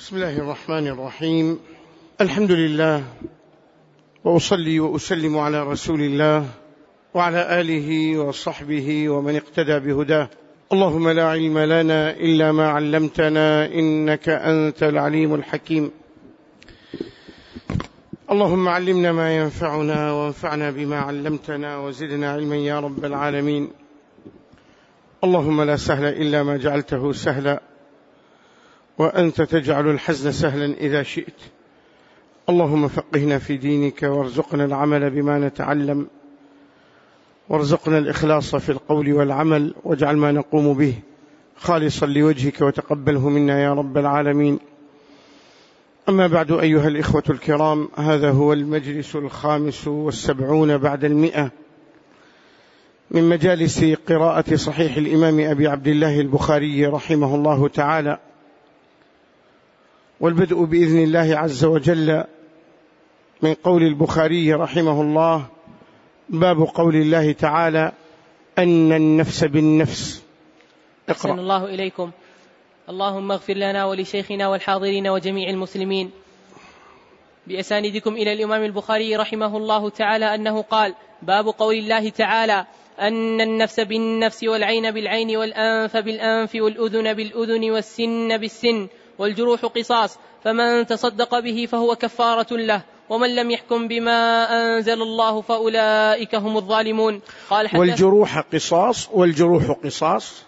بسم الله الرحمن الرحيم. الحمد لله، وأصلي وأسلم على رسول الله وعلى آله وصحبه ومن اقتدى بهداه. اللهم لا علم لنا إلا ما علمتنا، إنك أنت العليم الحكيم. اللهم علمنا ما ينفعنا وانفعنا بما علمتنا وزدنا علما يا رب العالمين. اللهم لا سهل إلا ما جعلته سهلا، وأنت تجعل الحزن سهلا إذا شئت. اللهم فقهنا في دينك، وارزقنا العمل بما نتعلم، وارزقنا الإخلاص في القول والعمل، واجعل ما نقوم به خالصا لوجهك وتقبله منا يا رب العالمين. أما بعد، أيها الإخوة الكرام، هذا هو المجلس 75 بعد 100 من مجالس قراءة صحيح الإمام أبي عبد الله البخاري رحمه الله تعالى، والبدء بإذن الله عز وجل من قول البخاري رحمه الله: باب قول الله تعالى: أن النفس بالنفس. أحسن الله إليكم. اللهم اغفر لنا ولشيخنا والحاضرين وجميع المسلمين. بأساندكم إلى الإمام البخاري رحمه الله تعالى أنه قال: باب قول الله تعالى: أن النفس بالنفس والعين بالعين والأنف بالأنف والأذن بالأذن والسن بالسن والجروح قصاص، فمن تصدق به فهو كفارة له، ومن لم يحكم بما أنزل الله فأولئك هم الظالمون. قال: والجروح قصاص، والجروح قصاص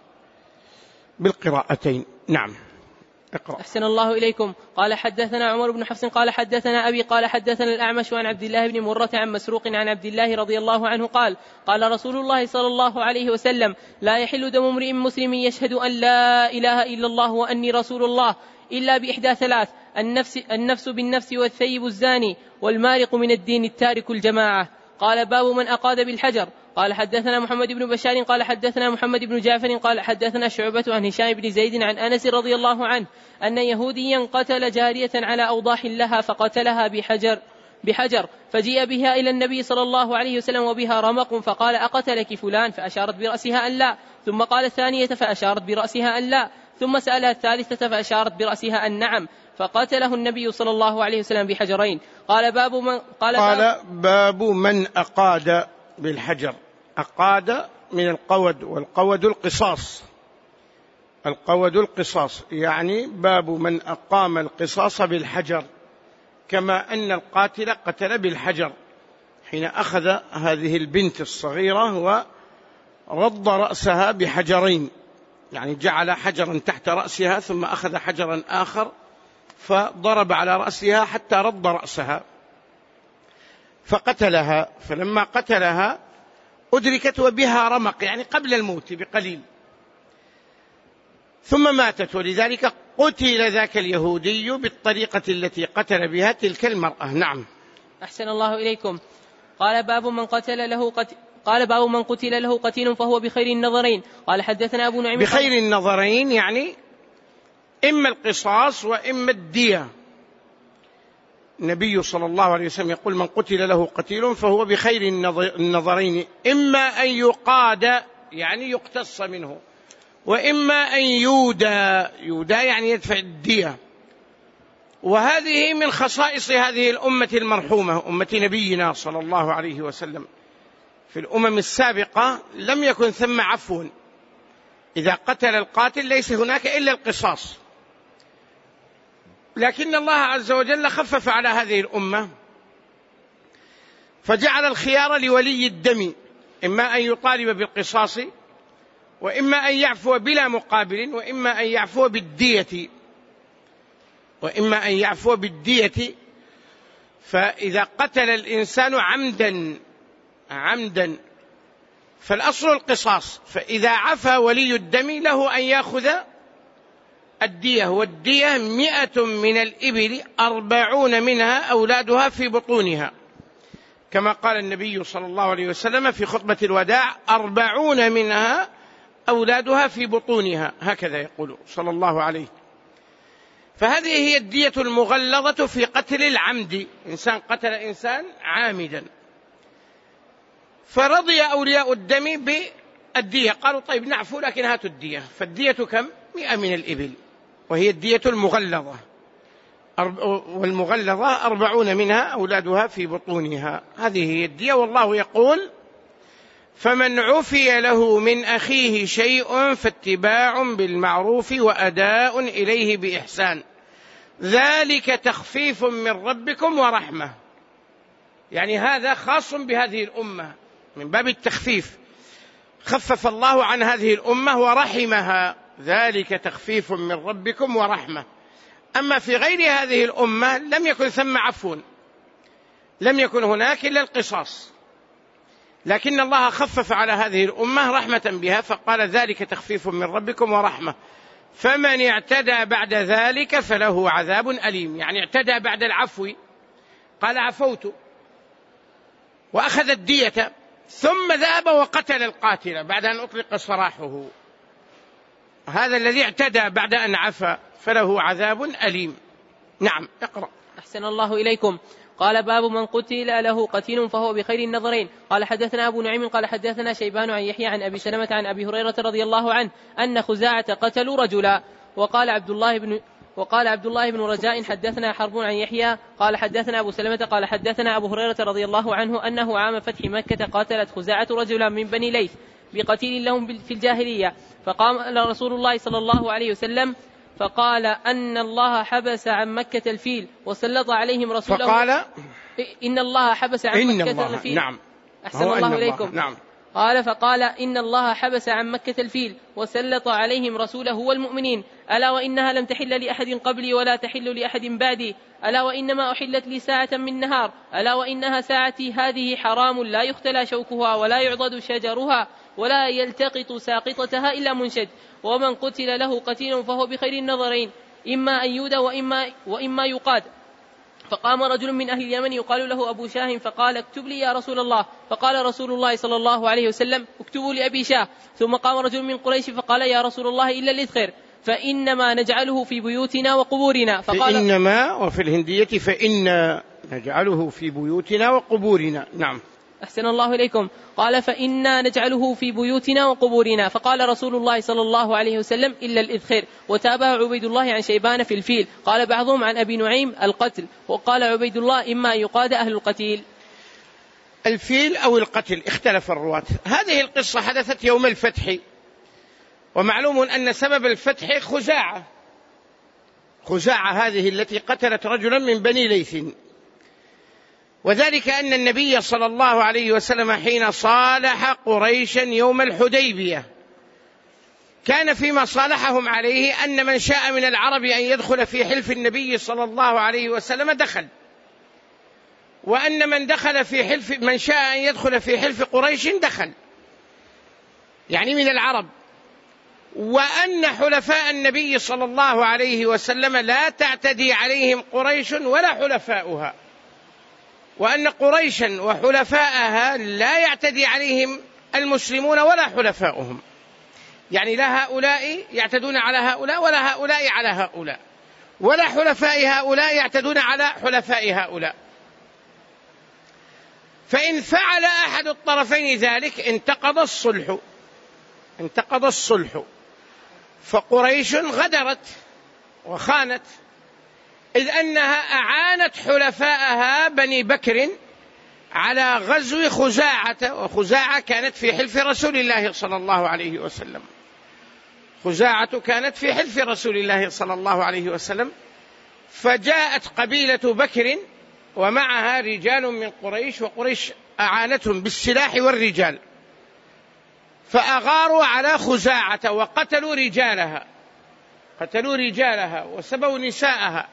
بالقراءتين. نعم، اقرأ. أحسن الله إليكم. قال: حدثنا عمر بن حفص قال حدثنا أبي قال حدثنا الأعمش عن عبد الله بن مرة عن مسروق عن عبد الله رضي الله عنه قال: قال رسول الله صلى الله عليه وسلم: لا يحل دم امرئ مسلم يشهد أن لا إله إلا الله وأني رسول الله إلا بإحدى ثلاث: النفس بالنفس، والثيب الزاني، والمارق من الدين التارك الجماعة. قال: باب من أقاد بالحجر. قال: حدثنا محمد بن بشار قال حدثنا محمد بن جعفر قال حدثنا شعبة عن هشام بن زيد عن أنس رضي الله عنه أن يهوديا قتل جارية على أوضاح لها فقتلها بحجر فجيء بها إلى النبي صلى الله عليه وسلم وبها رمق، فقال: أقتلك فلان؟ فأشارت برأسها أن لا. ثم قال الثانية فأشارت برأسها أن لا. ثم سألها الثالثة فأشارت برأسها أن نعم، فقتله النبي صلى الله عليه وسلم بحجرين. قال: باب من أقاد بالحجر. أقاد من القود، والقود القصاص. القود القصاص يعني باب من أقام القصاص بالحجر، كما أن القاتل قتل بالحجر حين أخذ هذه البنت الصغيرة ورد رأسها بحجرين، يعني جعل حجرا تحت رأسها ثم أخذ حجرا آخر فضرب على رأسها حتى رد رأسها فقتلها. فلما قتلها أدركت وبها رمق، يعني قبل الموت بقليل، ثم ماتت، ولذلك قتل ذاك اليهودي بالطريقة التي قتل بها تلك المرأة. نعم. أحسن الله إليكم. قال: باب من قتل له قتيل فهو بخير النظرين. قال: حدثنا أبو نعيم. بخير النظرين يعني إما القصاص وإما الدية. النبي صلى الله عليه وسلم يقول: من قتل له قتيل فهو بخير النظرين، إما أن يقاد يعني يقتص منه، وإما أن يودى يعني يدفع الدية. وهذه من خصائص هذه الأمة المرحومة، أمة نبينا صلى الله عليه وسلم. في الأمم السابقة لم يكن ثم عفو، إذا قتل القاتل ليس هناك إلا القصاص، لكن الله عز وجل خفف على هذه الأمة فجعل الخيار لولي الدم، إما أن يطالب بالقصاص، وإما أن يعفو بلا مقابل، وإما أن يعفو بالدية. فإذا قتل الإنسان عمدا فالأصل القصاص، فإذا عفى ولي الدم له أن يأخذ الدية، والدية 100 من الإبل 40 منها أولادها في بطونها، كما قال النبي صلى الله عليه وسلم في خطبة الوداع: 40 منها أولادها في بطونها، هكذا يقول صلى الله عليه. فهذه هي الدية المغلظة في قتل العمد، إنسان قتل إنسان عامدا، فرضي أولياء الدم بالدية، قالوا: طيب نعفو لكن هاتوا الدية. فالدية كم؟ 100 من الإبل، وهي الدية المغلظة. والمغلظة 40 منها أولادها في بطونها. هذه هي الدية. والله يقول: فمن عفي له من أخيه شيء فاتباع بالمعروف وأداء إليه بإحسان ذلك تخفيف من ربكم ورحمة. يعني هذا خاص بهذه الأمة من باب التخفيف، خفف الله عن هذه الأمة ورحمها، ذلك تخفيف من ربكم ورحمة. أما في غير هذه الأمة لم يكن ثم عفو، لم يكن هناك إلا القصاص، لكن الله خفف على هذه الأمة رحمة بها فقال: ذلك تخفيف من ربكم ورحمة، فمن اعتدى بعد ذلك فله عذاب أليم. يعني اعتدى بعد العفو، قال: عفوت، وأخذ الدية، ثم ذهب وقتل القاتل بعد أن أطلق سراحه. هذا الذي اعتدى بعد أن عفا فله عذاب أليم. نعم، اقرأ. أحسن الله إليكم. قال: باب من قتل له قتيل فهو بخير النظرين. قال: حدثنا أبو نعيم قال: حدثنا شيبان عن يحيى عن أبي سلمة عن أبي هريرة رضي الله عنه أن خزاعة قتلوا رجلا. وقال عبد الله بن رجاء: حدثنا حرب عن يحيى قال: حدثنا أبو سلمة قال: حدثنا أبو هريرة رضي الله عنه أنه عام فتح مكة قاتلت خزاعة رجلا من بني ليث بقتيل لهم في الجاهلية، فقام رسول الله صلى الله عليه وسلم فقال: أن الله حبس عن مكة الفيل وسلط عليهم رسوله. فقال: إن الله حبس عن مكة الفيل. نعم. أحسن الله إليكم. نعم. قال: فقال: إن الله حبس عن مكة الفيل وسلط عليهم رسوله والمؤمنين، ألا وإنها لم تحل لأحد قبلي ولا تحل لأحد بعدي، ألا وإنما أحلت لي ساعة من نهار، ألا وإنها ساعتي هذه حرام لا يختلى شوكها ولا يعضد شجرها ولا يلتقط ساقطتها إلا منشد، ومن قتل له قتيل فهو بخير النظرين، إما أن يودى وإما يقاد. فقام رجل من أهل اليمن يقال له أبو شاه فقال: اكتب لي يا رسول الله. فقال رسول الله صلى الله عليه وسلم: اكتبوا لأبي شاه. ثم قام رجل من قريش فقال: يا رسول الله إلا الإذخر فإنما نجعله في بيوتنا وقبورنا. فقال: فإنما، وفي الهندية فإن نجعله في بيوتنا وقبورنا. نعم. أحسن الله إليكم. قال: فإنا نجعله في بيوتنا وقبورنا. فقال رسول الله صلى الله عليه وسلم: إلا الإذخر. وتابع عبيد الله عن شيبان في الفيل. قال بعضهم عن أبي نعيم: القتل. وقال عبيد الله: إما يقاد أهل القتيل. الفيل أو القتل، اختلف الرواة. هذه القصة حدثت يوم الفتح، ومعلوم أن سبب الفتح خزاعة هذه التي قتلت رجلا من بني ليث، وذلك أن النبي صلى الله عليه وسلم حين صالح قريشا يوم الحديبية كان فيما صالحهم عليه أن من شاء من العرب أن يدخل في حلف النبي صلى الله عليه وسلم دخل، وأن من شاء أن يدخل في حلف قريش دخل، يعني من العرب، وأن حلفاء النبي صلى الله عليه وسلم لا تعتدي عليهم قريش ولا حلفاؤها، وأن قريشا وحلفاءها لا يعتدي عليهم المسلمون ولا حلفاؤهم، يعني لا هؤلاء يعتدون على هؤلاء ولا هؤلاء على هؤلاء، ولا حلفاء هؤلاء يعتدون على حلفاء هؤلاء. فإن فعل أحد الطرفين ذلك انتقض الصلح، فقريش غدرت وخانت، إذ أنها أعانت حلفاءها بني بكر على غزو خزاعة، وخزاعة كانت في حلف رسول الله صلى الله عليه وسلم. خزاعة كانت في حلف رسول الله صلى الله عليه وسلم، فجاءت قبيلة بكر ومعها رجال من قريش، وقريش أعانتهم بالسلاح والرجال، فأغاروا على خزاعة وقتلوا رجالها وسبوا نساءها،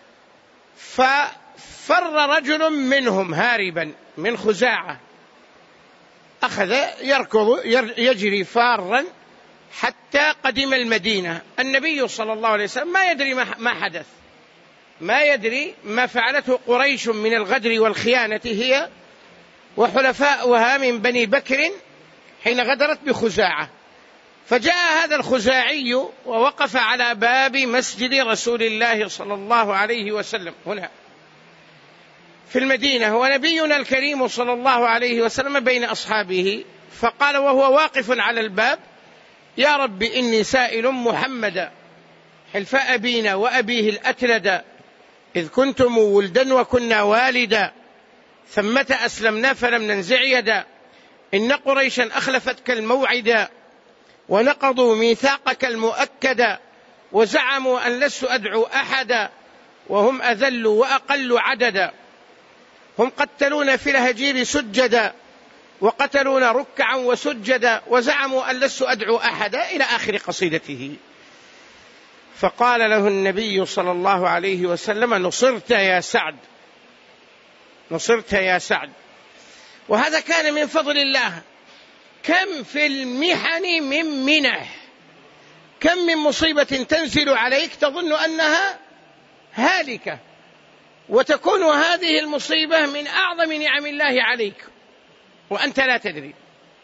ففر رجل منهم هاربا من خزاعة، أخذ يجري فارا حتى قدم المدينة. النبي صلى الله عليه وسلم ما يدري ما حدث، ما يدري ما فعلته قريش من الغدر والخيانة هي وحلفاؤها من بني بكر حين غدرت بخزاعة. فجاء هذا الخزاعي ووقف على باب مسجد رسول الله صلى الله عليه وسلم هنا في المدينة، ونبينا الكريم صلى الله عليه وسلم بين أصحابه، فقال وهو واقف على الباب: يا رب إني سائل محمدا حلف أبينا وأبيه الأتلد إذ كنتم ولدا وكنا والدا ثمة أسلمنا فلم ننزع يدا إن قريشا أخلفتك الموعدا ونقضوا ميثاقك المؤكدا وزعموا أن لست أدعو أحدا وهم أذل وأقل عددا هم قتلون في الهجير سجدا وقتلون ركعا وسجدا وزعموا أن لست أدعو أحدا إلى آخر قصيدته. فقال له النبي صلى الله عليه وسلم نصرت يا سعد، نصرت يا سعد. وهذا كان من فضل الله. كم في المحن من منح، كم من مصيبة تنزل عليك تظن أنها هالكة، وتكون هذه المصيبة من أعظم نعم الله عليك وأنت لا تدري.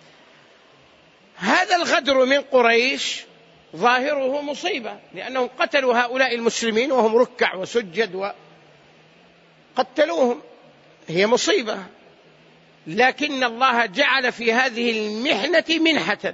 هذا الغدر من قريش ظاهره مصيبة، لأنهم قتلوا هؤلاء المسلمين وهم ركع وسجد وقتلوهم، هي مصيبة. لكن الله جعل في هذه المحنة منحة.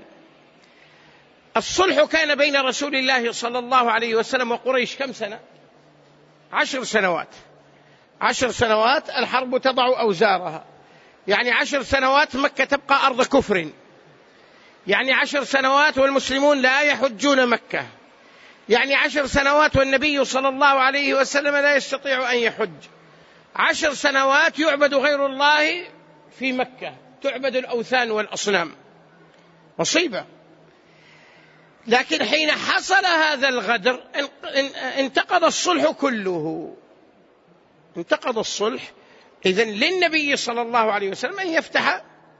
الصلح كان بين رسول الله صلى الله عليه وسلم وقريش كم سنة؟ 10 سنوات. 10 سنوات الحرب تضع أوزارها، يعني 10 سنوات مكة تبقى أرض كفر، يعني 10 سنوات والمسلمون لا يحجون مكة، يعني 10 سنوات والنبي صلى الله عليه وسلم لا يستطيع أن يحج، 10 سنوات يعبد غير الله في مكة، تعبد الأوثان والأصنام، مصيبة. لكن حين حصل هذا الغدر انتقض الصلح كله، انتقض الصلح. إذن للنبي صلى الله عليه وسلم أن يفتح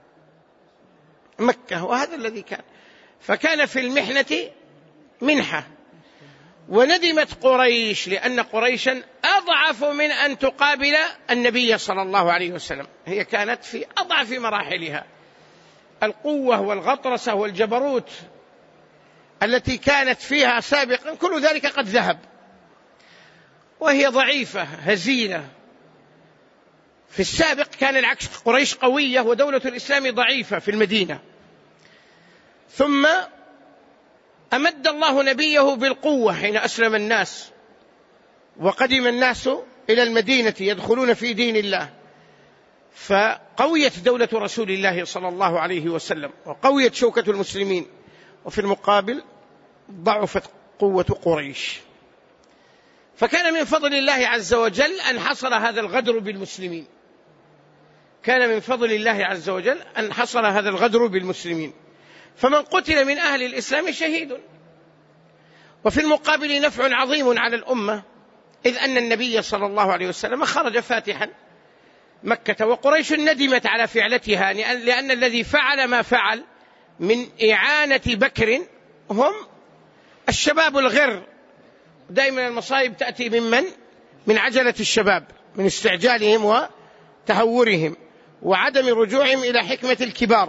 مكة، وهذا الذي كان. فكان في المحنة منحة. وندمت قريش لأن قريشا أضعف من أن تقابل النبي صلى الله عليه وسلم، هي كانت في أضعف مراحلها. القوة والغطرسة والجبروت التي كانت فيها سابقا كل ذلك قد ذهب، وهي ضعيفة هزيلة. في السابق كان العكس، قريش قوية ودولة الإسلام ضعيفة في المدينة. ثم أمد الله نبيه بالقوة حين أسلم الناس وقدم الناس إلى المدينة يدخلون في دين الله، فقويت دولة رسول الله صلى الله عليه وسلم وقويت شوكة المسلمين. وفي المقابل ضعفت قوة قريش. فكان من فضل الله عز وجل أن حصل هذا الغدر بالمسلمين، كان من فضل الله عز وجل أن حصل هذا الغدر بالمسلمين. فمن قتل من أهل الإسلام شهيد. وفي المقابل نفع عظيم على الأمة، إذ أن النبي صلى الله عليه وسلم خرج فاتحا مكة، وقريش ندمت على فعلتها، لأن الذي فعل ما فعل من إعانة بكر هم الشباب الغر. دائما المصائب تأتي من عجلة الشباب، من استعجالهم وتهورهم وعدم رجوعهم إلى حكمة الكبار.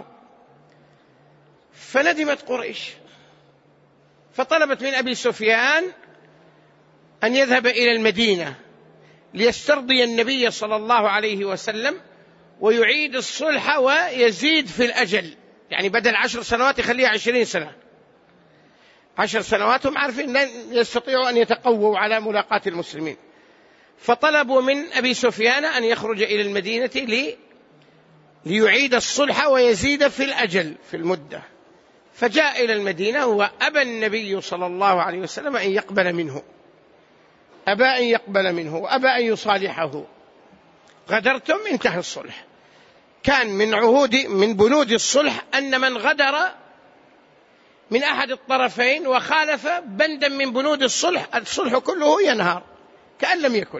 فندمت قريش، فطلبت من أبي سفيان أن يذهب إلى المدينة ليسترضي النبي صلى الله عليه وسلم ويعيد الصلح ويزيد في الأجل، يعني بدل 10 سنوات يخليها 20 سنة. 10 سنوات هم عارفين لن يستطيعوا أن يتقووا على ملاقاة المسلمين. فطلبوا من أبي سفيان أن يخرج إلى المدينة ليعيد الصلح ويزيد في الأجل في المدة. فجاء إلى المدينة وأبى النبي صلى الله عليه وسلم أن يقبل منه، أبى أن يقبل منه وأبى أن يصالحه. غدرتم، انتهى الصلح. كان من بنود الصلح أن من غدر من أحد الطرفين وخالف بندا من بنود الصلح كله ينهار كأن لم يكن.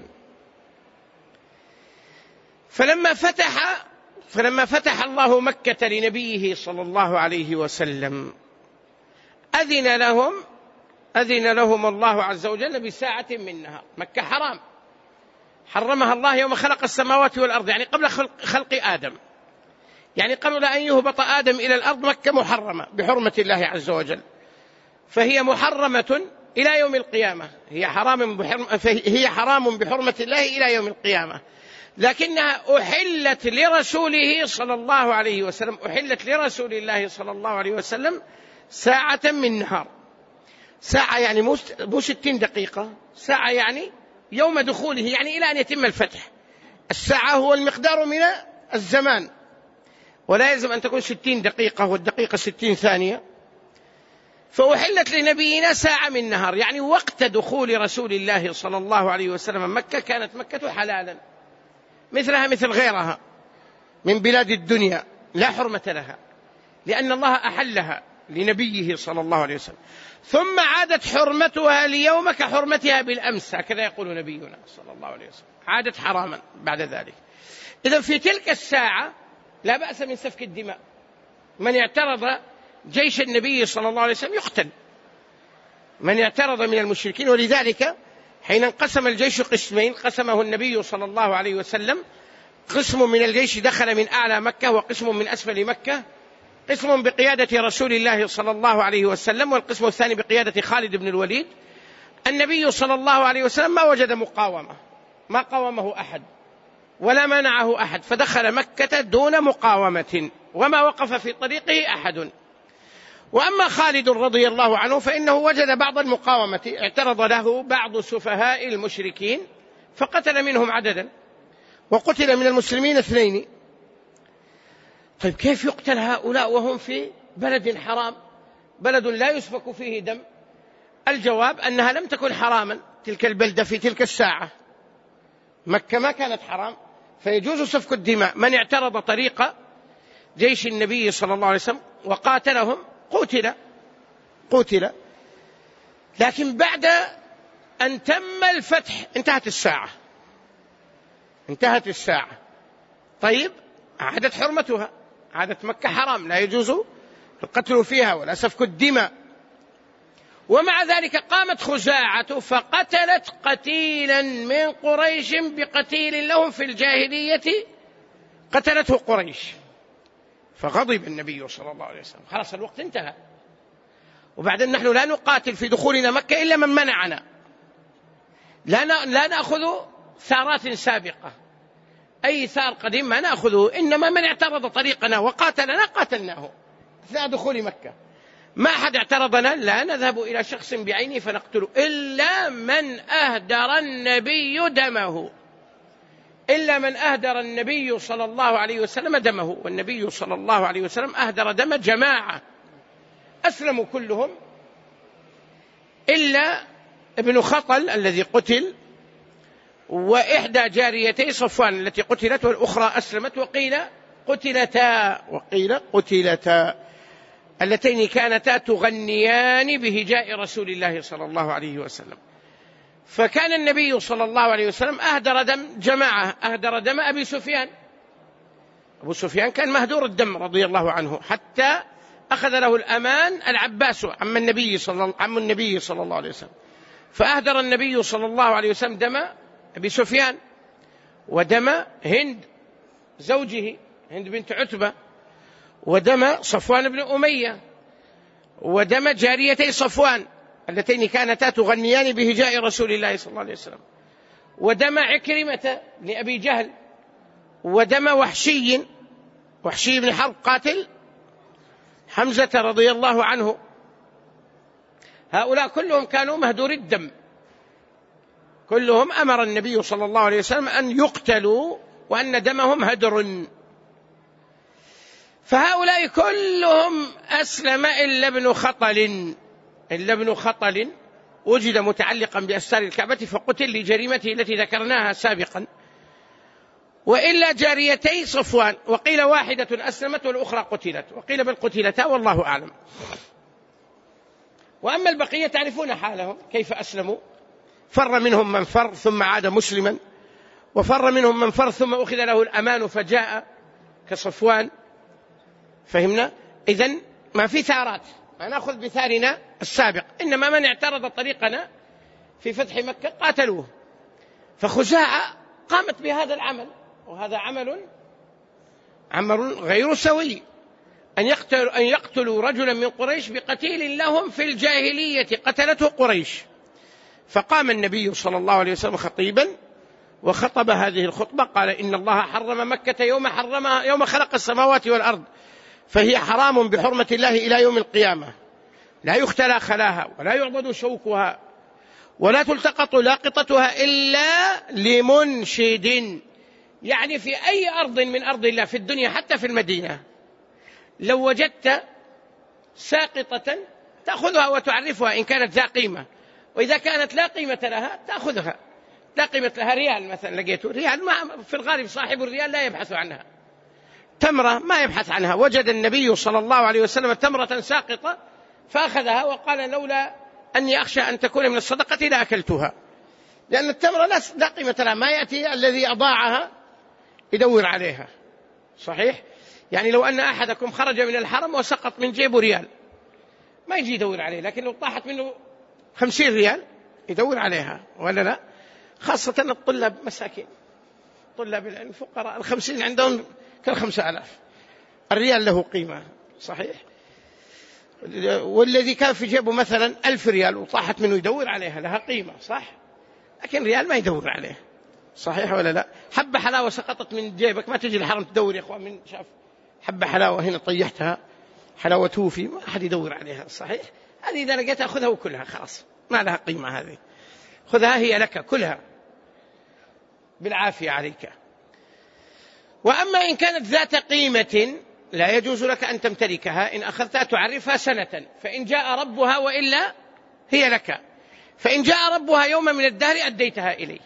فلما فتح الله مكة لنبيه صلى الله عليه وسلم أذن لهم الله عز وجل بساعة من نهار. مكة حرام، حرمها الله يوم خلق السماوات والأرض، يعني قبل خلق آدم، يعني قبل أن يهبط آدم إلى الأرض مكة محرمة بحرمة الله عز وجل، فهي محرمة إلى يوم القيامة، هي حرام بحرمة الله إلى يوم القيامة. لكنها أحلت لرسوله صلى الله عليه وسلم، أحلت لرسول الله صلى الله عليه وسلم ساعة من نهار. ساعة يعني مو 60 دقيقة، ساعة يعني يوم دخوله، يعني إلى أن يتم الفتح. الساعة هو المقدار من الزمان، ولا يلزم أن تكون 60 دقيقة والدقيقة 60 ثانية. فأحلت لنبينا ساعة من نهار، يعني وقت دخول رسول الله صلى الله عليه وسلم مكة كانت مكة حلالا مثلها مثل غيرها من بلاد الدنيا، لا حرمة لها، لأن الله أحلها لنبيه صلى الله عليه وسلم. ثم عادت حرمتها اليوم كحرمتها بالأمس، هكذا يقول نبينا صلى الله عليه وسلم، عادت حراما بعد ذلك. إذن في تلك الساعة لا بأس من سفك الدماء، من اعترض جيش النبي صلى الله عليه وسلم يقتل، من اعترض من المشركين. ولذلك حين انقسم الجيش قسمين، قسمه النبي صلى الله عليه وسلم، قسم من الجيش دخل من أعلى مكة وقسم من أسفل مكة، قسم بقيادة رسول الله صلى الله عليه وسلم والقسم الثاني بقيادة خالد بن الوليد. النبي صلى الله عليه وسلم ما وجد مقاومة، ما قاومه أحد ولا منعه أحد، فدخل مكة دون مقاومة وما وقف في طريقه أحد. وأما خالد رضي الله عنه فإنه وجد بعض المقاومة، اعترض له بعض سفهاء المشركين فقتل منهم عددا، وقتل من المسلمين 2. طيب كيف يقتل هؤلاء وهم في بلد حرام، بلد لا يسفك فيه دم؟ الجواب أنها لم تكن حراما تلك البلدة في تلك الساعة، مكة ما كانت حرام، فيجوز سفك الدماء. من اعترض طريق جيش النبي صلى الله عليه وسلم وقاتلهم قتل. لكن بعد أن تم الفتح انتهت الساعة. طيب عادت حرمتها، عادت مكة حرام، لا يجوز القتل فيها ولا سفك الدماء. ومع ذلك قامت خزاعة فقتلت قتيلا من قريش بقتيل لهم في الجاهلية قتلته قريش، فغضب النبي صلى الله عليه وسلم، خلاص الوقت انتهى، وبعدين نحن لا نقاتل في دخولنا مكة إلا من منعنا، لا نأخذ ثارات سابقة، أي ثار قديم ما نأخذه، إنما من اعترض طريقنا وقاتلنا قاتلناه أثناء دخول مكة. ما أحد اعترضنا لا نذهب إلى شخص بعينه فنقتله، إلا من أهدر النبي دمه، إلا من أهدر النبي صلى الله عليه وسلم دمه. والنبي صلى الله عليه وسلم أهدر دم جماعة أسلموا كلهم إلا ابن خطل الذي قتل، وإحدى جاريتي صفوان التي قتلت والأخرى أسلمت، وقيل قتلتا اللتين كانتا تغنيان بهجاء رسول الله صلى الله عليه وسلم. فكان النبي صلى الله عليه وسلم أهدر دم جماعة، أهدر دم أبي سفيان. أبو سفيان كان مهدور الدم رضي الله عنه، حتى أخذ له الأمان العباس عم النبي صلى الله عليه وسلم، فأهدر النبي صلى الله عليه وسلم دم أبي سفيان ودم هند زوجه، هند بنت عتبة، ودم صفوان بن أمية، ودم جاريتي صفوان اللتين كانتا تغنيان بهجاء رسول الله صلى الله عليه وسلم، ودم عكرمة لأبي جهل، ودم وحشي بن حرب قاتل حمزة رضي الله عنه. هؤلاء كلهم كانوا مهدور الدم، كلهم أمر النبي صلى الله عليه وسلم أن يقتلوا وأن دمهم هدر. فهؤلاء كلهم أسلم إلا ابن خطل وجد متعلقا بأستار الكعبة فقتل لجريمته التي ذكرناها سابقا، وإلا جاريتي صفوان، وقيل واحدة أسلمت والأخرى قتلت، وقيل بل قتلتا والله أعلم. وأما البقية تعرفون حالهم كيف أسلموا، فر منهم من فر ثم عاد مسلما، وفر منهم من فر ثم أخذ له الأمان فجاء كصفوان. فهمنا؟ إذن ما في ثارات، ما نأخذ بثارنا السابق، إنما من اعترض طريقنا في فتح مكة قاتلوه. فخزاعة قامت بهذا العمل، وهذا عمل غير سوي، أن يقتلوا رجلا من قريش بقتيل لهم في الجاهلية قتلته قريش. فقام النبي صلى الله عليه وسلم خطيبا وخطب هذه الخطبة، قال: إن الله حرم مكة يوم خلق السماوات والأرض، فهي حرام بحرمة الله إلى يوم القيامة، لا يختلى خلاها ولا يعضد شوكها، ولا تلتقط لاقطتها إلا لمنشد. يعني في أي أرض من أرض الله في الدنيا حتى في المدينة لو وجدت ساقطة تأخذها وتعرفها إن كانت ذا قيمة، وإذا كانت لا قيمة لها تأخذها. لا قيمة لها ريال مثلا، لقيته ريال، ما في الغالب صاحب الريال لا يبحث عنها. تمرة ما يبحث عنها. وجد النبي صلى الله عليه وسلم تمرة ساقطة فأخذها وقال لولا أني أخشى أن تكون من الصدقة لأكلتها، لأن التمرة لا قيمة لها. ما يأتي الذي أضاعها يدور عليها. صحيح؟ يعني لو أن أحدكم خرج من الحرم وسقط من جيبه ريال ما يجي يدور عليه، لكن لو طاحت منه 50 ريال يدور عليها، ولا لا؟ خاصة الطلاب مساكين، طلاب الفقراء 50 عندهم كال5000. الريال له قيمة. صحيح؟ والذي كان في جيبه مثلا 1000 ريال وطاحت منه يدور عليها، لها قيمة. صح؟ لكن ريال ما يدور عليه. صحيح ولا لا؟ حبة حلاوة سقطت من جيبك ما تجي الحرم تدور يا أخوان، من شاف حبة حلاوة هنا طيحتها حلاوة توفي ما أحد يدور عليها. صحيح؟ هذه إذا لقيتها خذها وكلها، خلاص ما لها قيمة. هذه خذها هي لك، كلها بالعافية عليك. وأما إن كانت ذات قيمة لا يجوز لك أن تمتلكها، إن أخذتها تعرفها سنة، فإن جاء ربها وإلا هي لك. فإن جاء ربها يوما من الدهر أديتها إليه.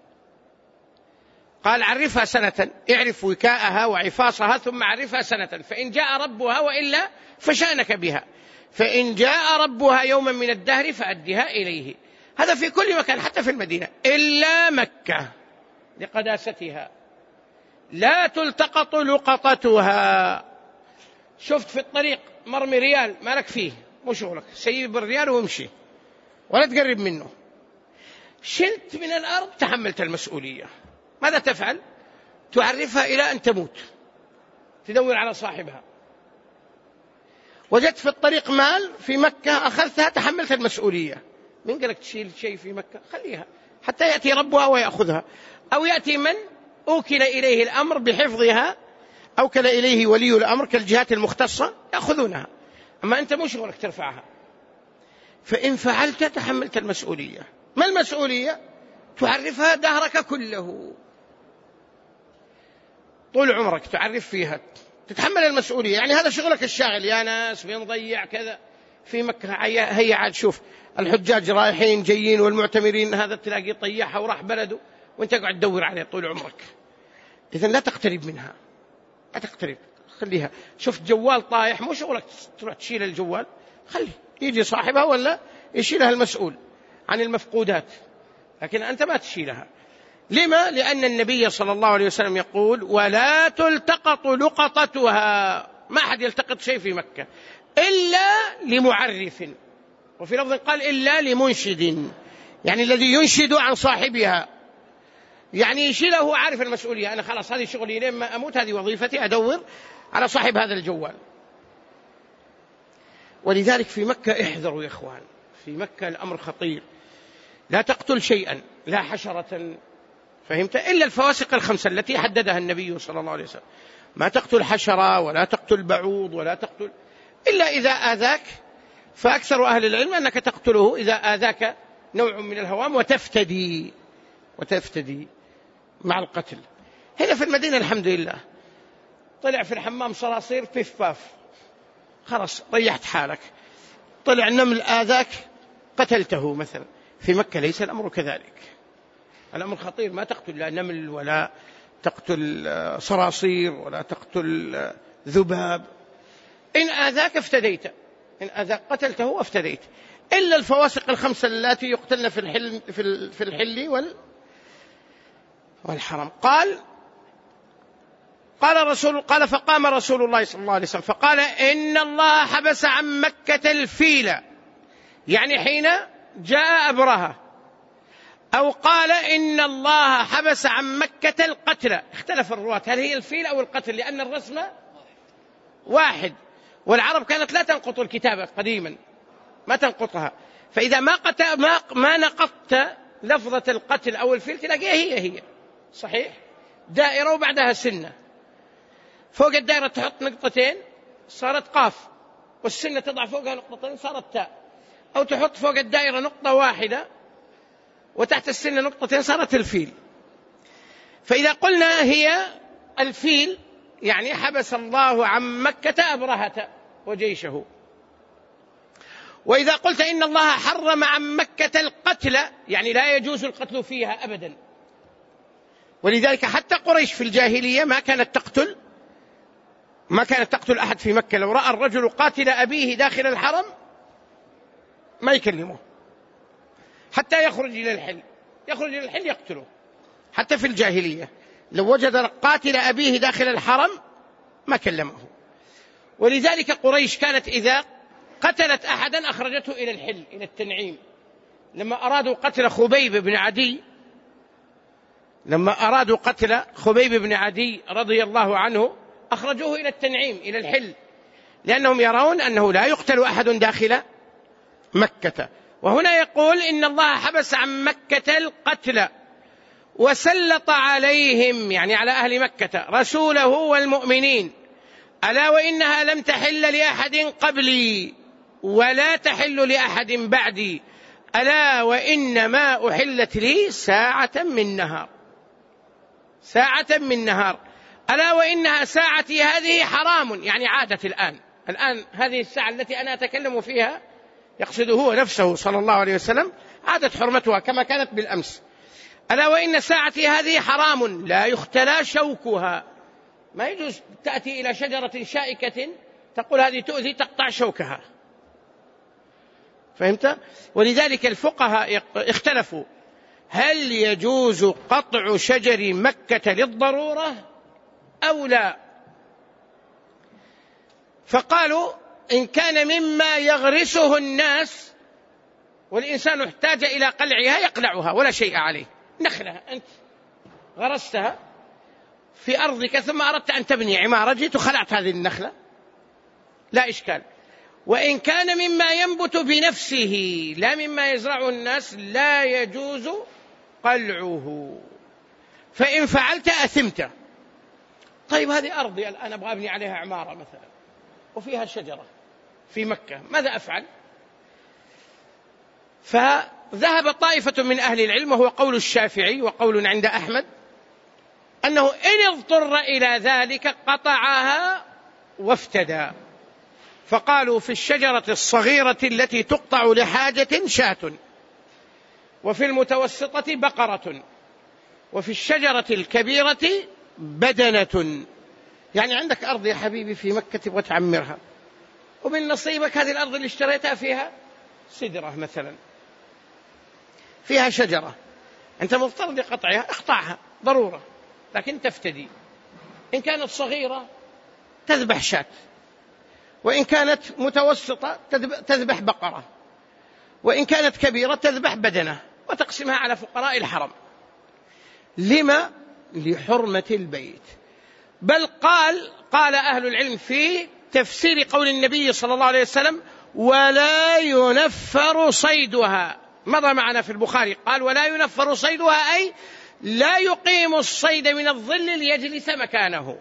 قال عرفها سنة، اعرف وكاءها وعفاصها ثم عرفها سنة، فإن جاء ربها وإلا فشأنك بها. فإن جاء ربها يوما من الدهر فأدها إليه. هذا في كل مكان حتى في المدينة إلا مكة لقداستها لا تلتقط لقطتها. شفت في الطريق مرمي ريال ما لك فيه، مو شغلك، سيب الريال وامشي ولا تقرب منه. شلت من الأرض تحملت المسؤولية. ماذا تفعل؟ تعرفها إلى أن تموت، تدور على صاحبها. وجدت في الطريق مال في مكة أخذتها تحملت المسؤولية. من قالك تشيل شيء في مكة؟ خليها حتى يأتي ربها ويأخذها، أو يأتي من أوكل إليه الأمر بحفظها، أوكل إليه ولي الأمر كالجهات المختصة يأخذونها. أما أنت مو شغلك ترفعها. فإن فعلت تحملت المسؤولية. ما المسؤولية؟ تعرفها دهرك كله، طول عمرك تعرف فيها، تتحمل المسؤولية. يعني هذا شغلك الشاغل. يا ناس بنضيع كذا في مكة، هيا عاد شوف الحجاج رايحين جايين والمعتمرين، هذا تلاقيه طيحها وراح بلده وانت قاعد تدور عليه طول عمرك. إذن لا تقترب منها، لا تقترب، خليها. شفت جوال طايح مو شغلك تروح تشيل الجوال، خلي يجي صاحبها ولا يشيلها المسؤول عن المفقودات، لكن أنت ما تشيلها. لما؟ لأن النبي صلى الله عليه وسلم يقول ولا تلتقط لقطتها. ما أحد يلتقط شيء في مكة إلا لمعرف، وفي لفظ قال إلا لمنشد، يعني الذي ينشد عن صاحبها، يعني يشيله عارف المسؤولية. أنا خلاص هذه شغلي لين ما أموت، هذه وظيفتي أدور على صاحب هذا الجوال. ولذلك في مكة احذروا يا إخوان، في مكة الأمر خطير. لا تقتل شيئا، لا حشرة، فهمت؟ إلا الفواسق الخمسة التي حددها النبي صلى الله عليه وسلم. ما تقتل حشرة ولا تقتل بعوض ولا تقتل إلا إذا آذاك، فأكثر أهل العلم أنك تقتله إذا آذاك نوع من الهوام وتفتدي مع القتل. هنا في المدينة الحمد لله طلع في الحمام صراصير بيف باف، خلاص ريحت حالك. طلع نمل آذاك قتلته مثلا. في مكة ليس الأمر كذلك، الأمر خطير. ما تقتل لا نمل ولا تقتل صراصير ولا تقتل ذباب. إن آذاك افتديت، إن آذاك قتلته وافتديت، إلا الفواسق الخمسة التي يقتلن في الحل والحرم. قال فقام رسول الله صلى الله عليه وسلم فقال إن الله حبس عن مكة الفيل، يعني حين جاء أبرهة، أو قال إن الله حبس عن مكة القتل. اختلف الرواة هل هي الفيل أو القتل، لأن الرسم واحد، والعرب كانت لا تنقط الكتابة قديما، ما تنقطها. فإذا ما نقطت لفظة القتل أو الفيل تلاقيها هي صحيح، دائرة وبعدها سنة. فوق الدائرة تحط نقطتين صارت قاف، والسنة تضع فوقها نقطتين صارت تاء، أو تحط فوق الدائرة نقطة واحدة وتحت السن نقطتين صارت الفيل. فإذا قلنا هي الفيل يعني حبس الله عن مكة أبرهة وجيشه. وإذا قلت إن الله حرم عن مكة القتل يعني لا يجوز القتل فيها أبدا. ولذلك حتى قريش في الجاهلية ما كانت تقتل أحد في مكة. لو رأى الرجل قاتل أبيه داخل الحرم ما يكلمه حتى يخرج إلى الحل يقتله. حتى في الجاهلية لو وجد قاتل أبيه داخل الحرم ما كلمه. ولذلك قريش كانت إذا قتلت أحدا أخرجته إلى الحل إلى التنعيم. لما أرادوا قتل خبيب بن عدي رضي الله عنه أخرجوه إلى التنعيم إلى الحل، لأنهم يرون أنه لا يقتل أحد داخل مكة. وهنا يقول إن الله حبس عن مكة القتل وسلط عليهم يعني على أهل مكة رسوله والمؤمنين، ألا وإنها لم تحل لأحد قبلي ولا تحل لأحد بعدي، ألا وإنما أحلت لي ساعة من نهار، ألا وإنها ساعتي هذه حرام يعني عادت الآن هذه الساعة التي أنا أتكلم فيها يقصد هو نفسه صلى الله عليه وسلم عادت حرمتها كما كانت بالأمس. ألا وإن ساعتي هذه حرام لا يختلى شوكها، ما يجوز تأتي إلى شجرة شائكة تقول هذه تؤذي تقطع شوكها. فهمت؟ ولذلك الفقهاء اختلفوا هل يجوز قطع شجر مكة للضرورة أو لا. فقالوا إن كان مما يغرسه الناس والإنسان احتاج إلى قلعها يقلعها ولا شيء عليه. نخلة أنت غرستها في أرضك ثم أردت أن تبني عمارة جيت وخلعت هذه النخلة لا إشكال. وإن كان مما ينبت بنفسه لا مما يزرعه الناس لا يجوز قلعه، فإن فعلت أثمت. طيب هذه أرضي الآن أبغى أبني عليها عمارة مثلا وفيها شجرة في مكة، ماذا أفعل؟ فذهب طائفة من أهل العلم وهو قول الشافعي وقول عند أحمد أنه إن اضطر إلى ذلك قطعها وافتدى. فقالوا في الشجرة الصغيرة التي تقطع لحاجة شاة، وفي المتوسطة بقرة، وفي الشجرة الكبيرة بدنة. يعني عندك أرض يا حبيبي في مكة تبغى تعمرها، ومن نصيبك هذه الأرض اللي اشتريتها فيها سدرة مثلا فيها شجرة، أنت مضطر لقطعها اقطعها ضرورة، لكن تفتدي. إن كانت صغيرة تذبح شاة، وإن كانت متوسطة تذبح بقرة، وإن كانت كبيرة تذبح بدنة وتقسمها على فقراء الحرم. لما؟ لحرمة البيت. بل قال أهل العلم في تفسير قول النبي صلى الله عليه وسلم ولا ينفر صيدها، مضى معنا في البخاري قال ولا ينفر صيدها أي لا يقيم الصيد من الظل ليجلس مكانه.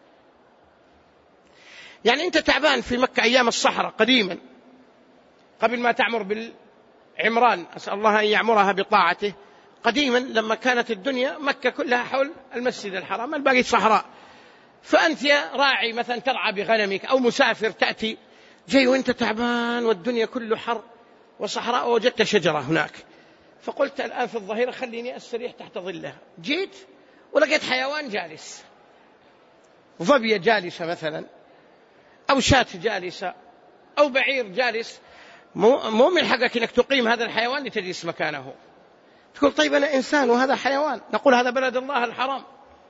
يعني أنت تعبان في مكة أيام الصحراء قديما قبل ما تعمر بالعمران، أسأل الله أن يعمرها بطاعته. قديما لما كانت الدنيا مكة كلها حول المسجد الحرام الباقي صحراء، فأنت يا راعي مثلا ترعى بغنمك أو مسافر تأتي جاي وانت تعبان والدنيا كله حر وصحراء، ووجدت شجرة هناك فقلت الآن في الظهيرة خليني أستريح تحت ظلها. جيت ولقيت حيوان جالس، ظبية جالسة مثلا أو شاة جالسة أو بعير جالس، مو من حقك أنك تقيم هذا الحيوان لتجلس مكانه. تقول طيب أنا إنسان وهذا حيوان، نقول هذا بلد الله الحرام.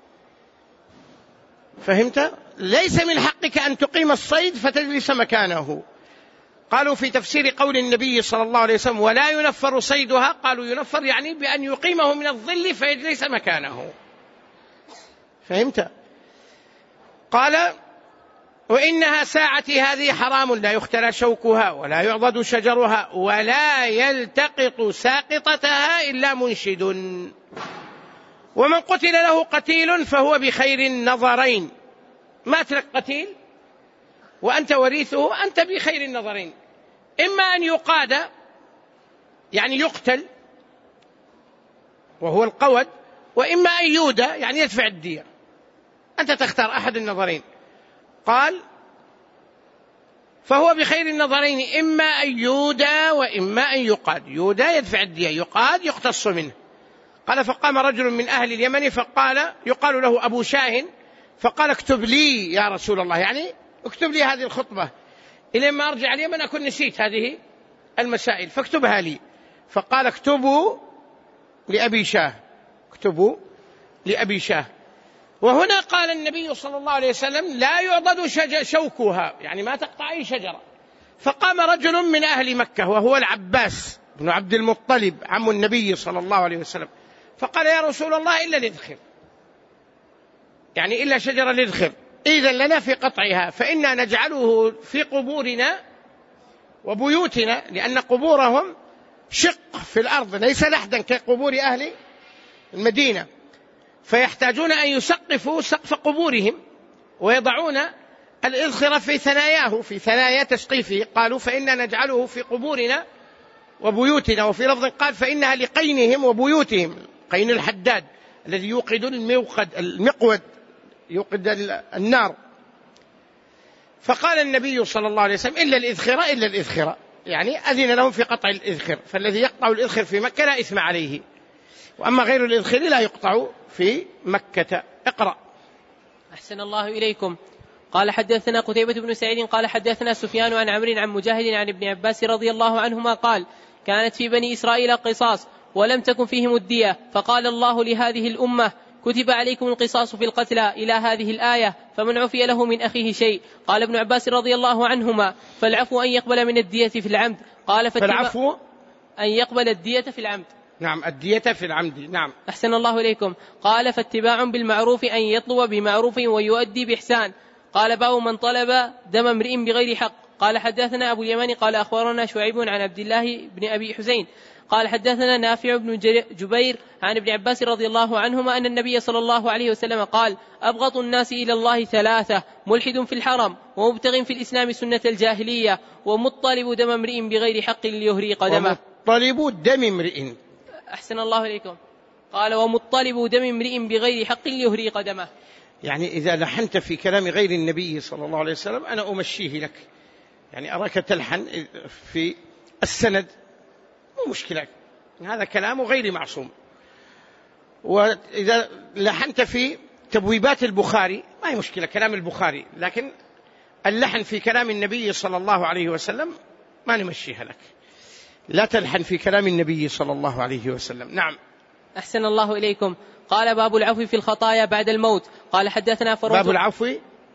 فهمت؟ ليس من حقك أن تقيم الصيد فتجلس مكانه. قالوا في تفسير قول النبي صلى الله عليه وسلم ولا ينفر صيدها، قالوا ينفر يعني بأن يقيمه من الظل فيجلس مكانه. فهمت؟ قال وإنها ساعتي هذه حرام لا يختلى شوكها ولا يعضد شجرها ولا يلتقط ساقطتها إلا منشد، ومن قتل له قتيل فهو بخير النظرين. مات لك قتيل وأنت وريثه أنت بخير النظرين، إما أن يقاد يعني يقتل وهو القود، وإما أن يودى يعني يدفع الدية، أنت تختار أحد النظرين. قال فهو بخير النظرين، إما أن يودى وإما أن يقاد. يودى يدفع الدية، يقاد يقتص منه. قال فقام رجل من أهل اليمن فقال، يقال له أبو شاهن، فقال اكتب لي يا رسول الله، يعني اكتب لي هذه الخطبة إلى ما أرجع اليمن أكون نسيت هذه المسائل، فاكتبها لي. فقال اكتبوا لأبي شاه، اكتبوا لأبي شاه. وهنا قال النبي صلى الله عليه وسلم لا يعضد شوكها، يعني ما تقطع أي شجرة. فقام رجل من أهل مكة وهو العباس بن عبد المطلب عم النبي صلى الله عليه وسلم، فقال يا رسول الله إلا الإذخر، يعني إلا شجر الإذخر، إذن لنا في قطعها، فإنا نجعله في قبورنا وبيوتنا، لأن قبورهم شق في الأرض ليس لحدا كقبور أهل المدينة، فيحتاجون أن يسقفوا سقف قبورهم ويضعون الإذخر في ثناياه، في ثنايا تسقيفه. قالوا فإنا نجعله في قبورنا وبيوتنا، وفي لفظ قال فإنها لقينهم وبيوتهم، قين الحداد الذي يوقد المقود يوقد النار. فقال النبي صلى الله عليه وسلم إلا الإذخر، إلا الإذخر، يعني أذن لهم في قطع الإذخر، فالذي يقطع الإذخر في مكة لا إثم عليه، وأما غير الإذخر لا يقطع في مكة. اقرأ. أحسن الله إليكم. قال حدثنا قتيبة بن سعيد قال حدثنا سفيان عن عمرو عن مجاهد عن ابن عباس رضي الله عنهما قال كانت في بني إسرائيل قصاص ولم تكن فيهم الدية، فقال الله لهذه الأمة كتب عليكم القصاص في القتلى إلى هذه الآية، فمن عفي له من أخيه شيء. قال ابن عباس رضي الله عنهما فالعفو أن يقبل من الدية في العمد. قال فالعفو أن يقبل الدية في العمد. نعم، الدية في العمد. نعم. أحسن الله إليكم. قال فاتباع بالمعروف أن يطلب بمعروف ويؤدي بإحسان. قال باب من طلب دم امرئ بغير حق. قال حدثنا أبو اليمن قال أخبرنا شعيب عن عبد الله بن أبي حسين قال حدثنا نافع بن جبير عن ابن عباس رضي الله عنهما أن النبي صلى الله عليه وسلم قال أبغض الناس إلى الله ثلاثة: ملحد في الحرم، ومبتغ في الإسلام سنة الجاهلية، ومطلب دم امرئ بغير حق ليهري قدمه. ومطلب دم امرئ. أحسن الله إليكم. قال ومطلب دم امرئ بغير حق ليهري قدمه، يعني إذا لحنت في كلام غير النبي صلى الله عليه وسلم أنا أمشيه لك، يعني أراك تلحن في السند مو مشكلة، هذا كلام غير معصوم. وإذا لحنت في تبويبات البخاري ما هي مشكلة، كلام البخاري، لكن اللحن في كلام النبي صلى الله عليه وسلم ما نمشيها لك، لا تلحن في كلام النبي صلى الله عليه وسلم. نعم. أحسن الله إليكم. قال باب العفو في الخطايا بعد الموت. قال حدثنا فروة. باب العفو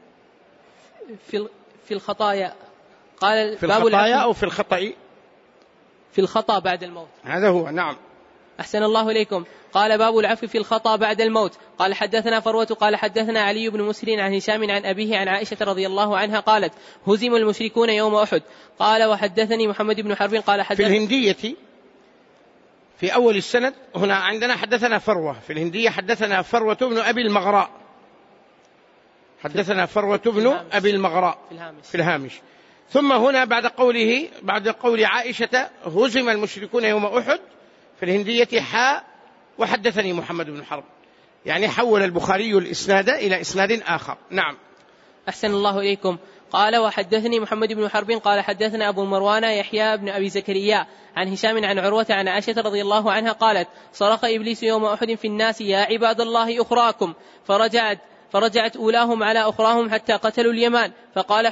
في الخطايا. قال في الخطايا أو في الخطأ؟ في الخطأ بعد الموت، هذا هو. نعم. أحسن الله إليكم. قال باب العفو في الخطأ بعد الموت. قال حدثنا فروة قال حدثنا علي بن مسهر عن هشام عن أبيه عن عائشة رضي الله عنها قالت هزم المشركون يوم أحد. قال وحدثني محمد بن حرب قال في الهندية في أول السند هنا عندنا حدثنا فروة، في الهندية حدثنا فروة بن أبي المغراء، حدثنا فروة بن أبي المغراء في الهامش. ثم هنا بعد قول عائشة هزم المشركون يوم أحد في الهندية حاء وحدثني محمد بن حرب، يعني حول البخاري الإسناد إلى إسناد آخر. نعم. أحسن الله إليكم. قال وحدثني محمد بن حرب قال حدثنا أبو مروان يحيى بن أبي زكريا عن هشام عن عروة عن عائشة رضي الله عنها قالت صرخ إبليس يوم أحد في الناس يا عباد الله أخراكم، فرجعت أولاهم على أخراهم حتى قتلوا اليمان، فقال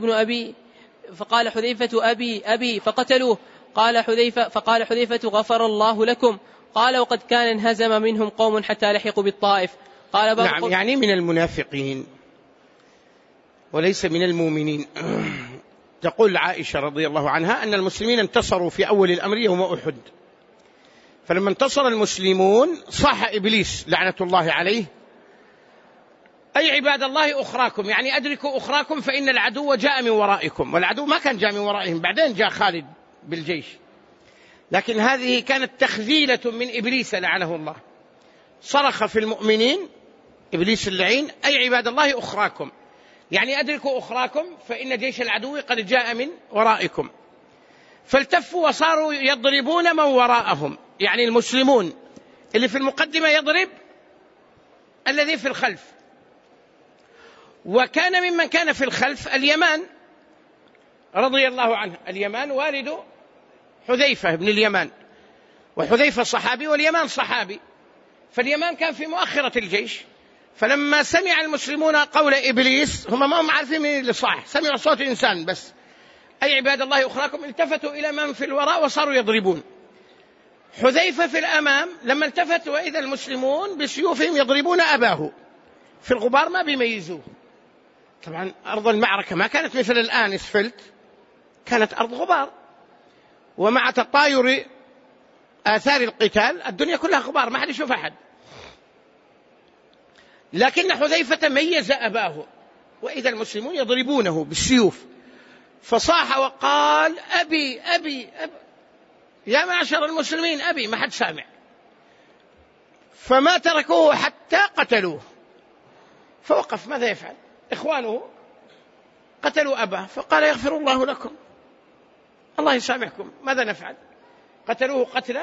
حذيفة أبي فقتلوه. فقال حذيفة غفر الله لكم. قال وقد كان انهزم منهم قوم حتى لحقوا بالطائف. قال نعم، يعني من المنافقين وليس من المؤمنين. تقول عائشة رضي الله عنها أن المسلمين انتصروا في أول الأمر يوم أحد، فلما انتصر المسلمون صاح إبليس لعنة الله عليه أي عباد الله أخراكم، يعني أدركوا أخراكم فإن العدو جاء من ورائكم. والعدو ما كان جاء من ورائهم، بعدين جاء خالد بالجيش، لكن هذه كانت تخذيلة من إبليس لعنه الله. صرخ في المؤمنين إبليس اللعين أي عباد الله أخراكم، يعني أدركوا أخراكم فإن جيش العدو قد جاء من ورائكم. فالتفوا وصاروا يضربون من وراءهم، يعني المسلمون اللي في المقدمة يضرب الذي في الخلف. وكان ممن كان في الخلف اليمان رضي الله عنه، اليمان والد حذيفة بن اليمان، وحذيفة صحابي واليمان صحابي، فاليمان كان في مؤخرة الجيش، فلما سمع المسلمون قول إبليس، هم ما هم عارفين من اللي صح، سمعوا صوت إنسان بس، أي عباد الله أخراكم، التفتوا إلى من في الوراء وصاروا يضربون. حذيفة في الأمام لما التفت وإذا المسلمون بسيوفهم يضربون أباه في الغبار، ما بيميزوه. طبعا أرض المعركة ما كانت مثل الآن اسفلت، كانت أرض غبار، ومع تطاير آثار القتال الدنيا كلها غبار، ما حد يشوف أحد. لكن حذيفة ميز أباه وإذا المسلمون يضربونه بالسيوف، فصاح وقال أبي أبي أبي يا معشر المسلمين أبي، ما حد سامع، فما تركوه حتى قتلوه. فوقف ماذا يفعل؟ إخوانه قتلوا أباه، فقال يغفر الله لكم، الله يسامحكم، ماذا نفعل؟ قتلوه قتل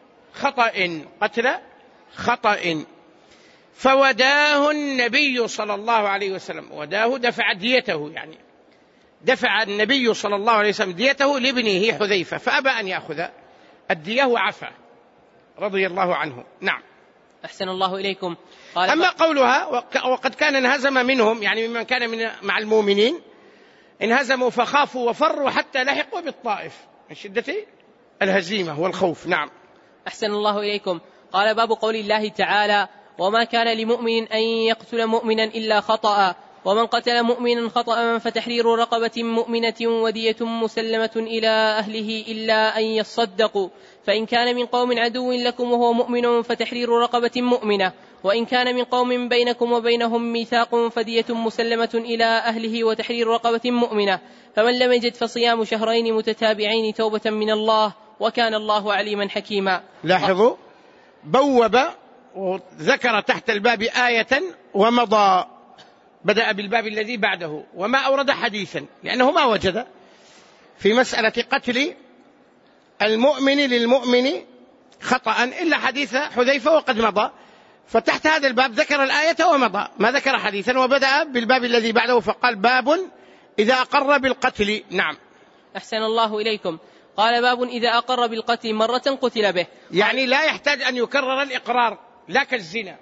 خطأ. فوداه النبي صلى الله عليه وسلم، وداه دفع ديته، يعني دفع النبي صلى الله عليه وسلم ديته لابنه حذيفة، فأبى أن يأخذ الدية وعفى رضي الله عنه. نعم. أحسن الله إليكم. أما قولها وقد كان انهزم منهم، يعني ممن كان مع المؤمنين انهزموا فخافوا وفروا حتى لحقوا بالطائف من شدة الهزيمة والخوف. نعم. أحسن الله إليكم. قال باب قول الله تعالى وما كان لمؤمن أن يقتل مؤمنا إلا خطأ، ومن قتل مؤمنا خطأ فتحرير رقبة مؤمنة ودية مسلمة إلى أهله إلا أن يصدقوا، فإن كان من قوم عدو لكم وهو مؤمن فتحرير رقبة مؤمنة، وإن كان من قوم بينكم وبينهم ميثاق فدية مسلمة إلى أهله وتحرير رقبة مؤمنة، فمن لم يجد فصيام شهرين متتابعين توبة من الله وكان الله عليما حكيما. لاحظوا بوب وذكر تحت الباب آية ومضى، بدأ بالباب الذي بعده وما أورد حديثا، لأنه ما وجد في مسألة قتل المؤمن للمؤمن خطأ إلا حديث حذيفة وقد مضى، فتحت هذا الباب ذكر الآية ومضى، ما ذكر حديثا، وبدأ بالباب الذي بعده فقال باب إذا أقر بالقتل. نعم. أحسن الله إليكم. قال باب إذا أقر بالقتل مرة قتل به، يعني لا يحتاج أن يكرر الإقرار، لا كالزنا،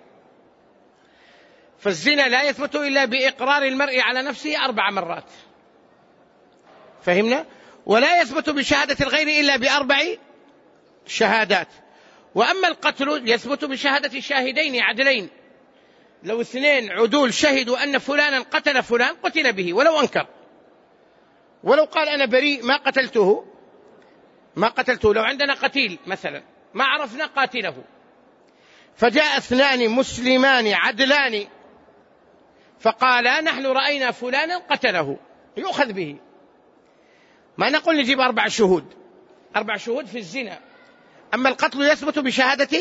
فالزنا لا يثبت إلا بإقرار المرء على نفسه 4 مرات، فهمنا؟ ولا يثبت بشهادة الغير إلا ب4 شهادات. وأما القتل يثبت بشهادة شاهدين عدلين، لو 2 عدول شهدوا أن فلانا قتل فلان قتل به ولو أنكر، ولو قال أنا بريء ما قتلته. لو عندنا قتيل مثلا ما عرفنا قاتله، فجاء 2 مسلمان عدلان فقالا نحن رأينا فلانا قتله، يؤخذ به. ما نقول نجيب 4 شهود، 4 شهود في الزنا. أما القتل يثبت بشهادة،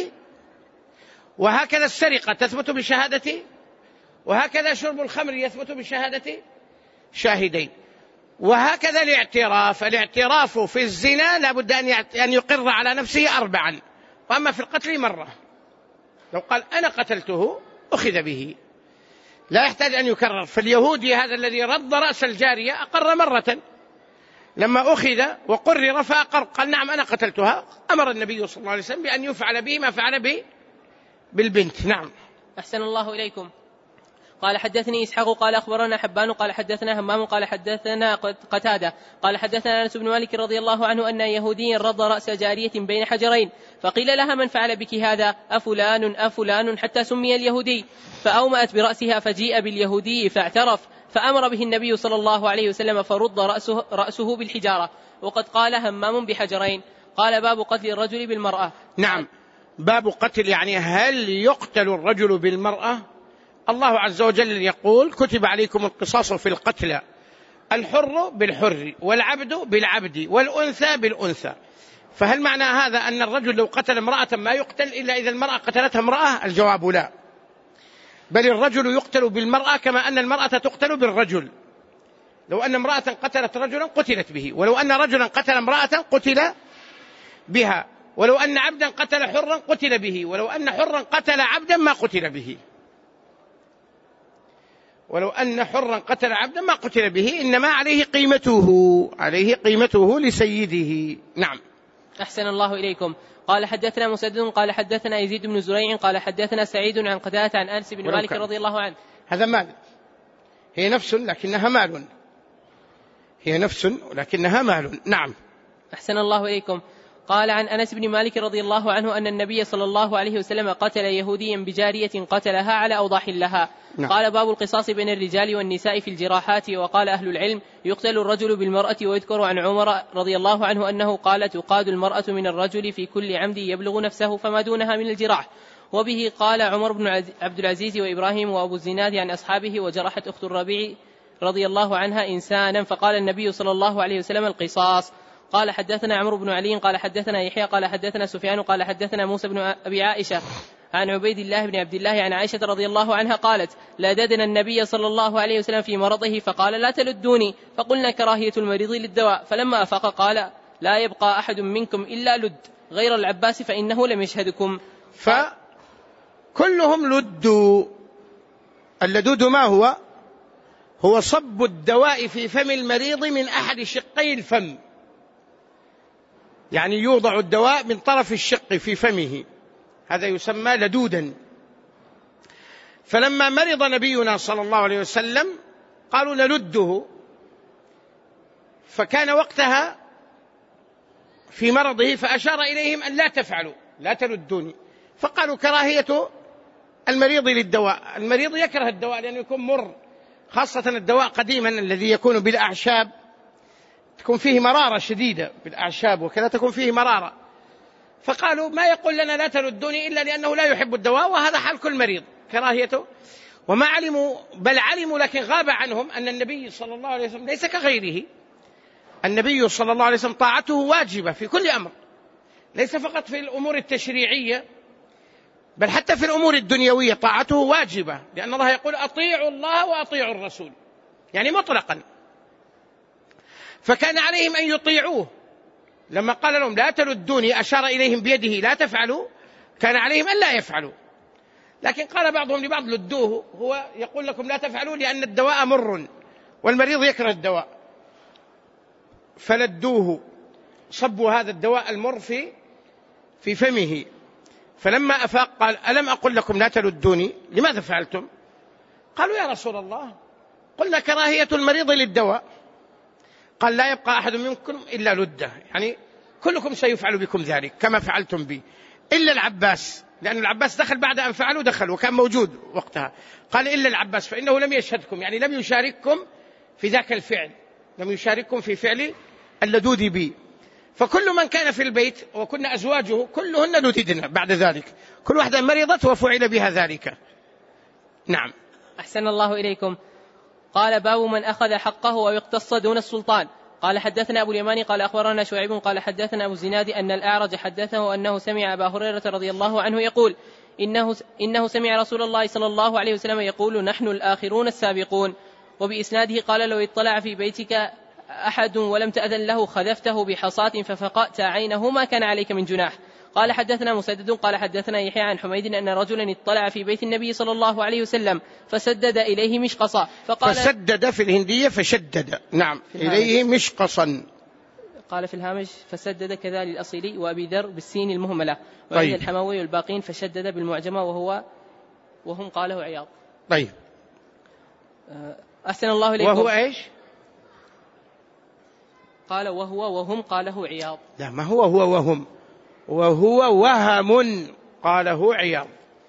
وهكذا السرقة تثبت بشهادة، وهكذا شرب الخمر يثبت بشهادة شاهدين، وهكذا الاعتراف في الزنا لا بد أن يقر على نفسه 4، وأما في القتل مرة، لو قال أنا قتلته أخذ به، لا يحتاج أن يكرر. فاليهودي هذا الذي رد رأس الجارية أقر مرة، لما أخذ وقرر فأقر قال نعم أنا قتلتها، أمر النبي صلى الله عليه وسلم بأن يفعل به ما فعل به بالبنت. نعم. أحسن الله إليكم. قال حدثني إسحاق قال أخبرنا حبان قال حدثنا همام قال حدثنا قتادة قال حدثنا أنس بن مالك رضي الله عنه أن يهوديا رد رأس جارية بين حجرين، فقيل لها من فعل بك هذا؟ أفلان حتى سمي اليهودي، فأومأت برأسها فجيء باليهودي فاعترف، فأمر به النبي صلى الله عليه وسلم فرد رأسه بالحجارة. وقد قال همام بحجرين. قال باب قتل الرجل بالمرأة. نعم. باب قتل، يعني هل يقتل الرجل بالمرأة؟ الله عز وجل يقول كتب عليكم القصاص في القتلى، الحر بالحر والعبد بالعبد والأنثى بالأنثى. فهل معنى هذا أن الرجل لو قتل امرأة ما يقتل إلا إذا المرأة قتلتها امرأة؟ الجواب لا، بل الرجل يقتل بالمرأة كما أن المرأة تقتل بالرجل. لو أن امرأة قتلت رجلا قتلت به، ولو أن رجلا قتل امرأة قتل بها. ولو أن عبدا قتل حرا قتل به، ولو أن حرا قتل عبدا ما قتل به، ولو أن حرا قتل عبدا ما قتل به، إنما عليه قيمته لسيده. نعم. أحسن الله إليكم. قال حدثنا مسدد قال حدثنا يزيد بن زريع قال حدثنا سعيد عن قتادة عن أنس بن مالك رضي الله عنه. هذا مال، هي نفس لكنها مال، هي نفس لكنها مال. نعم. أحسن الله إليكم. قال عن أنس بن مالك رضي الله عنه أن النبي صلى الله عليه وسلم قتل يهوديا بجارية قتلها على أوضاح لها. نعم. قال باب القصاص بين الرجال والنساء في الجراحات. وقال أهل العلم يقتل الرجل بالمرأة. ويذكر عن عمر رضي الله عنه أنه قال تقاد المرأة من الرجل في كل عمد يبلغ نفسه فما دونها من الجراح. وبه قال عمر بن عبد العزيز وإبراهيم وأبو الزناد عن أصحابه. وجرحت أخت الربيع رضي الله عنها إنسانا فقال النبي صلى الله عليه وسلم القصاص. قال حدثنا عمرو بن علي قال حدثنا يحيى قال حدثنا سفيان قال حدثنا موسى بن أبي عائشة عن عبيد الله بن عبد الله عن عائشة رضي الله عنها قالت لددنا النبي صلى الله عليه وسلم في مرضه فقال لا تلدوني، فقلنا كراهية المريض للدواء، فلما أفاق قال لا يبقى أحد منكم إلا لد غير العباس فإنه لم يشهدكم. فكلهم لدوا. اللدود ما هو؟ هو صب الدواء في فم المريض من أحد شقي الفم، يعني يوضع الدواء من طرف الشق في فمه، هذا يسمى لدودا. فلما مرض نبينا صلى الله عليه وسلم قالوا نلده، فكان وقتها في مرضه فأشار إليهم أن لا تفعلوا، لا تلدوني، فقالوا كراهية المريض للدواء. المريض يكره الدواء لأنه يكون مر، خاصة الدواء قديما الذي يكون بالأعشاب تكون فيه مرارة شديدة، بالأعشاب وكذا تكون فيه مرارة، فقالوا ما يقول لنا لا تلدوني إلا لأنه لا يحب الدواء، وهذا حال كل مريض كراهيته. وما علموا، بل علموا لكن غاب عنهم أن النبي صلى الله عليه وسلم ليس كغيره. النبي صلى الله عليه وسلم طاعته واجبة في كل أمر، ليس فقط في الأمور التشريعية بل حتى في الأمور الدنيوية طاعته واجبة، لأن الله يقول أطيعوا الله وأطيعوا الرسول، يعني مطلقا. فكان عليهم أن يطيعوه، لما قال لهم لا تلدوني أشار إليهم بيده لا تفعلوا، كان عليهم أن لا يفعلوا. لكن قال بعضهم لبعض لدوه، هو يقول لكم لا تفعلوا لأن الدواء مر والمريض يكره الدواء، فلدوه، صبوا هذا الدواء المر في فمه. فلما أفاق قال ألم أقل لكم لا تلدوني، لماذا فعلتم؟ قالوا يا رسول الله قلنا كراهية المريض للدواء. قال لا يبقى أحد منكم إلا لده، يعني كلكم سيفعل بكم ذلك كما فعلتم بي إلا العباس، لأن العباس دخل بعد أن فعلوا، دخل وكان موجود وقتها. قال إلا العباس فإنه لم يشهدكم، يعني لم يشارككم في ذاك الفعل، لم يشارككم في فعل اللدود بي. فكل من كان في البيت وكنا أزواجه كلهن لددن بعد ذلك، كل واحدة مريضت وفعل بها ذلك. نعم. أحسن الله إليكم. قال باب من أخذ حقه ويقتص دون السلطان. قال حدثنا أبو اليماني قال أخبرنا شعيب قال حدثنا أبو الزناد أن الأعرج حدثه أنه سمع أبا هريرة رضي الله عنه يقول إنه سمع رسول الله صلى الله عليه وسلم يقول نحن الآخرون السابقون. وبإسناده قال لو اطلع في بيتك أحد ولم تأذن له خذفته بحصاة ففقأت عينه ما كان عليك من جناح. قال حدثنا مسدد قال حدثنا يحيى عن حميد أن رجلا اطلع في بيت النبي صلى الله عليه وسلم فسدد إليه مشقصا، فقال فسدد في الهندية فشدد، نعم، إليه مشقصا. قال في الهامش فسدد كذا للأصيلي وأبي ذر بالسين المهملة، وعند طيب. الحموي والباقين فشدد بالمعجمة وهم قاله عياض. طيب. أحسن الله إليكم. وهو إيش؟ قال وهم قاله عياض. لا، ما هو وهم، وهو وهم قاله عياض.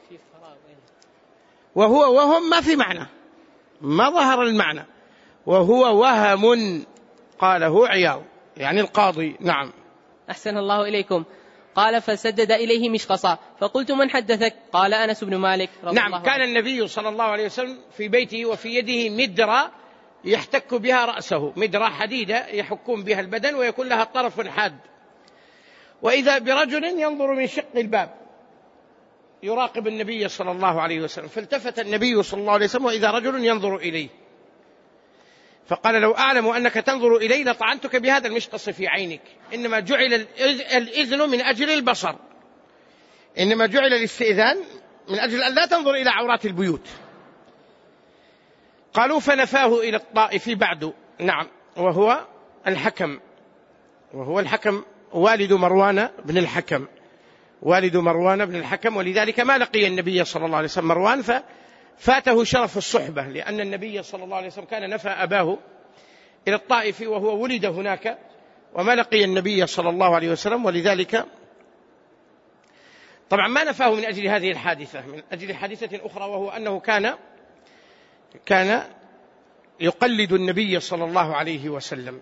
وهو وهم ما في معنى، ما ظهر المعنى. وهو وهم قاله عياض يعني القاضي. نعم. أحسن الله إليكم. قال فسدد إليه مشقصا، فقلت من حدثك؟ قال أنس بن مالك رضي نعم. الله عنه. كان النبي صلى الله عليه وسلم في بيته وفي يده مدرة يحتك بها رأسه، مدرة حديدة يحكون بها البدن ويكون لها طرف حاد، وإذا برجل ينظر من شق الباب يراقب النبي صلى الله عليه وسلم، فالتفت النبي صلى الله عليه وسلم وإذا رجل ينظر إليه، فقال لو أعلم أنك تنظر إلي لطعنتك بهذا المشقص في عينك. إنما جعل الإذن من أجل البصر، إنما جعل الاستئذان من أجل أن لا تنظر إلى عورات البيوت. قالوا فنفاه إلى الطائف بعد. نعم، وهو الحكم والد مروان بن الحكم، والد مروان بن الحكم، ولذلك ما لقي النبي صلى الله عليه وسلم مروان، ففاته شرف الصحبة، لأن النبي صلى الله عليه وسلم كان نفى أباه إلى الطائف وهو ولد هناك، وما لقي النبي صلى الله عليه وسلم، ولذلك طبعا ما نفاه من أجل هذه الحادثة، من أجل حادثة أخرى، وهو أنه كان يقلد النبي صلى الله عليه وسلم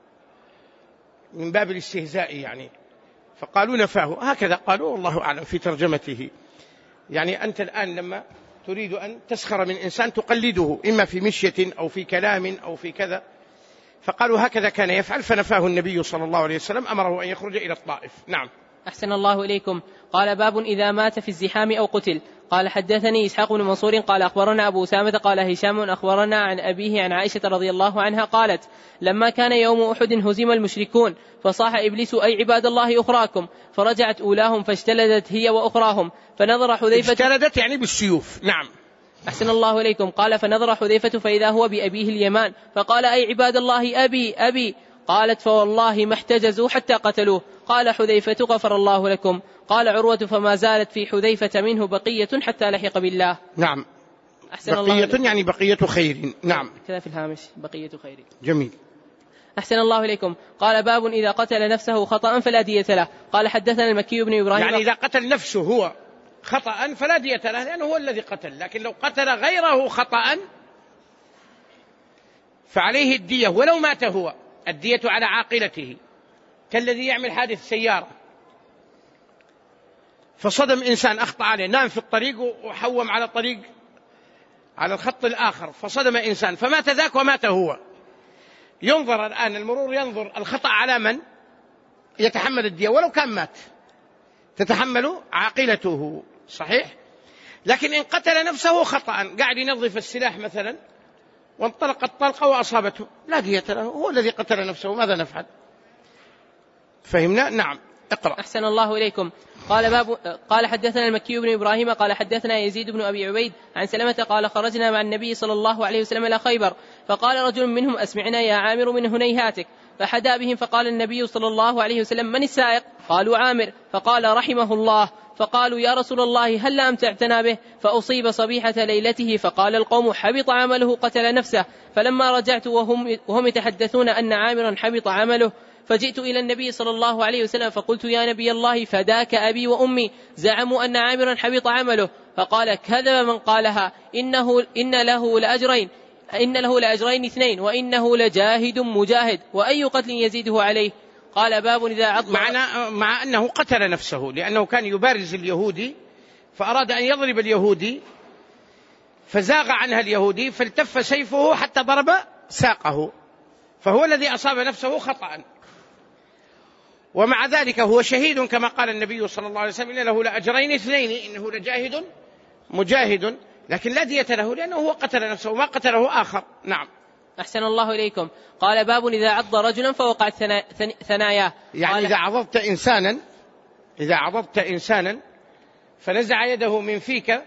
من باب الاستهزاء يعني، فقالوا نفاه. هكذا قالوا والله أعلم في ترجمته. يعني أنت الآن لما تريد أن تسخر من إنسان تقلده، إما في مشية أو في كلام أو في كذا، فقالوا هكذا كان يفعل، فنفاه النبي صلى الله عليه وسلم، أمره أن يخرج إلى الطائف. نعم. أحسن الله إليكم. قال باب إذا مات في الزحام أو قتل. قال حدثني إسحاق بن منصور قال أخبرنا أبو أسامة قال هشام أخبرنا عن أبيه عن عائشة رضي الله عنها قالت لما كان يوم أحد هزم المشركون فصاح إبليس أي عباد الله أخراكم، فرجعت أولاهم فاجتلدت هي وأخراهم، فنظر حذيفة، اجتلدت يعني بالسيوف. نعم. أحسن الله إليكم. قال فنظر حذيفة فإذا هو بأبيه اليمان، فقال أي عباد الله أبي. قالت فوالله ما احتجزوا حتى قتلوه. قال حذيفة غفر الله لكم. قال عروة فما زالت في حذيفة منه بقية حتى لحق بالله. نعم. أحسن بقية الله يعني بقية خير. نعم. كذا في الهامش بقية خير. جميل. أحسن الله إليكم. قال باب إذا قتل نفسه خطأ فلا دية له. قال حدثنا المكي بن إبراهيم، يعني إذا قتل نفسه هو خطأ فلا دية له لأنه هو الذي قتل، لكن لو قتل غيره خطأ فعليه الدية ولو مات هو، الدية على عاقلته، كالذي يعمل حادث سيارة فصدم إنسان أخطأ عليه، نام في الطريق وحوم على الطريق على الخط الآخر فصدم إنسان فمات ذاك ومات هو، ينظر الآن المرور ينظر الخطأ على من يتحمل الدية ولو كان مات، تتحمل عاقلته، صحيح. لكن إن قتل نفسه خطأ، قاعد ينظف السلاح مثلا وانطلقت طلقة وأصابته، لا دية له، هو الذي قتل نفسه، ماذا نفعل؟ فهمنا؟ نعم. اقرأ. أحسن الله إليكم. قال حدثنا المكي بن إبراهيم قال حدثنا يزيد بن أبي عبيد عن سلمة قال خرجنا مع النبي صلى الله عليه وسلم إلى خيبر، فقال رجل منهم أسمعنا يا عامر من هنيهاتك، فحدا بهم، فقال النبي صلى الله عليه وسلم من السائق؟ قالوا عامر، فقال رحمه الله. فقالوا يا رسول الله هل أمتعتنا به؟ فأصيب صبيحة ليلته، فقال القوم حبط عمله قتل نفسه. فلما رجعت وهم يتحدثون أن عامرا حبط عمله، فجئت إلى النبي صلى الله عليه وسلم فقلت يا نبي الله فداك أبي وأمي، زعموا أن عامرا حبط عمله. فقال كذب من قالها، إن له لأجرين 2 وإنه لجاهد مجاهد، وأي قتل يزيده عليه. قال باب إذا عض، مع أنه قتل نفسه لأنه كان يبارز اليهودي فأراد أن يضرب اليهودي فزاغ عنها اليهودي فالتف سيفه حتى ضرب ساقه، فهو الذي أصاب نفسه خطأ، ومع ذلك هو شهيد كما قال النبي صلى الله عليه وسلم إن له لأجرين 2، إنه لجاهد مجاهد، لكن لا دية له لأنه هو قتل نفسه وما قتله آخر. نعم. أحسن الله إليكم. قال باب إذا عض رجلا فوقعت ثناياه. يعني إذا عضضت إنسانا فنزع يده من فيك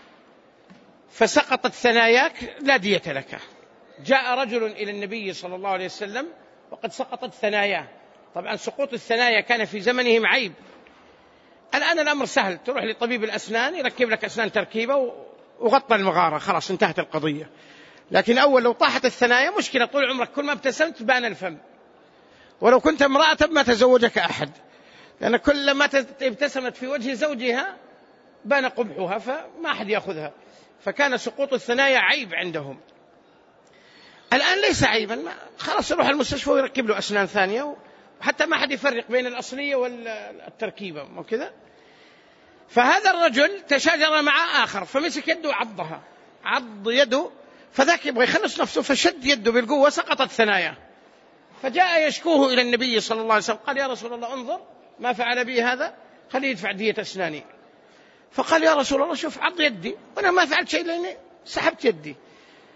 فسقطت ثناياك لا دية لك. جاء رجل إلى النبي صلى الله عليه وسلم وقد سقطت ثناياه، طبعا سقوط الثنايا كان في زمنهم عيب، الآن الأمر سهل، تروح لطبيب الأسنان يركب لك أسنان تركيبة وغطى المغارة، خلاص انتهت القضية. لكن أول لو طاحت الثنايا مشكلة، طول عمرك كل ما ابتسمت بان الفم، ولو كنت امرأة ما تزوجك أحد، لأن كل ما ابتسمت في وجه زوجها بان قبحها فما أحد يأخذها، فكان سقوط الثنايا عيب عندهم. الآن ليس عيبا، خلاص يروح المستشفى ويركب له أسنان ثانية، وحتى ما أحد يفرق بين الأصلية والتركيبة وكذا. فهذا الرجل تشاجر مع آخر فمسك يده وعضها، عض يده، فذاك يبغى يخلص نفسه فشد يده بالقوة سقطت ثناياه، فجاء يشكوه إلى النبي صلى الله عليه وسلم، قال يا رسول الله انظر ما فعل بي هذا، خليه يدفع دية أسناني. فقال يا رسول الله شوف عض يدي وأنا ما فعلت شيء لأني سحبت يدي.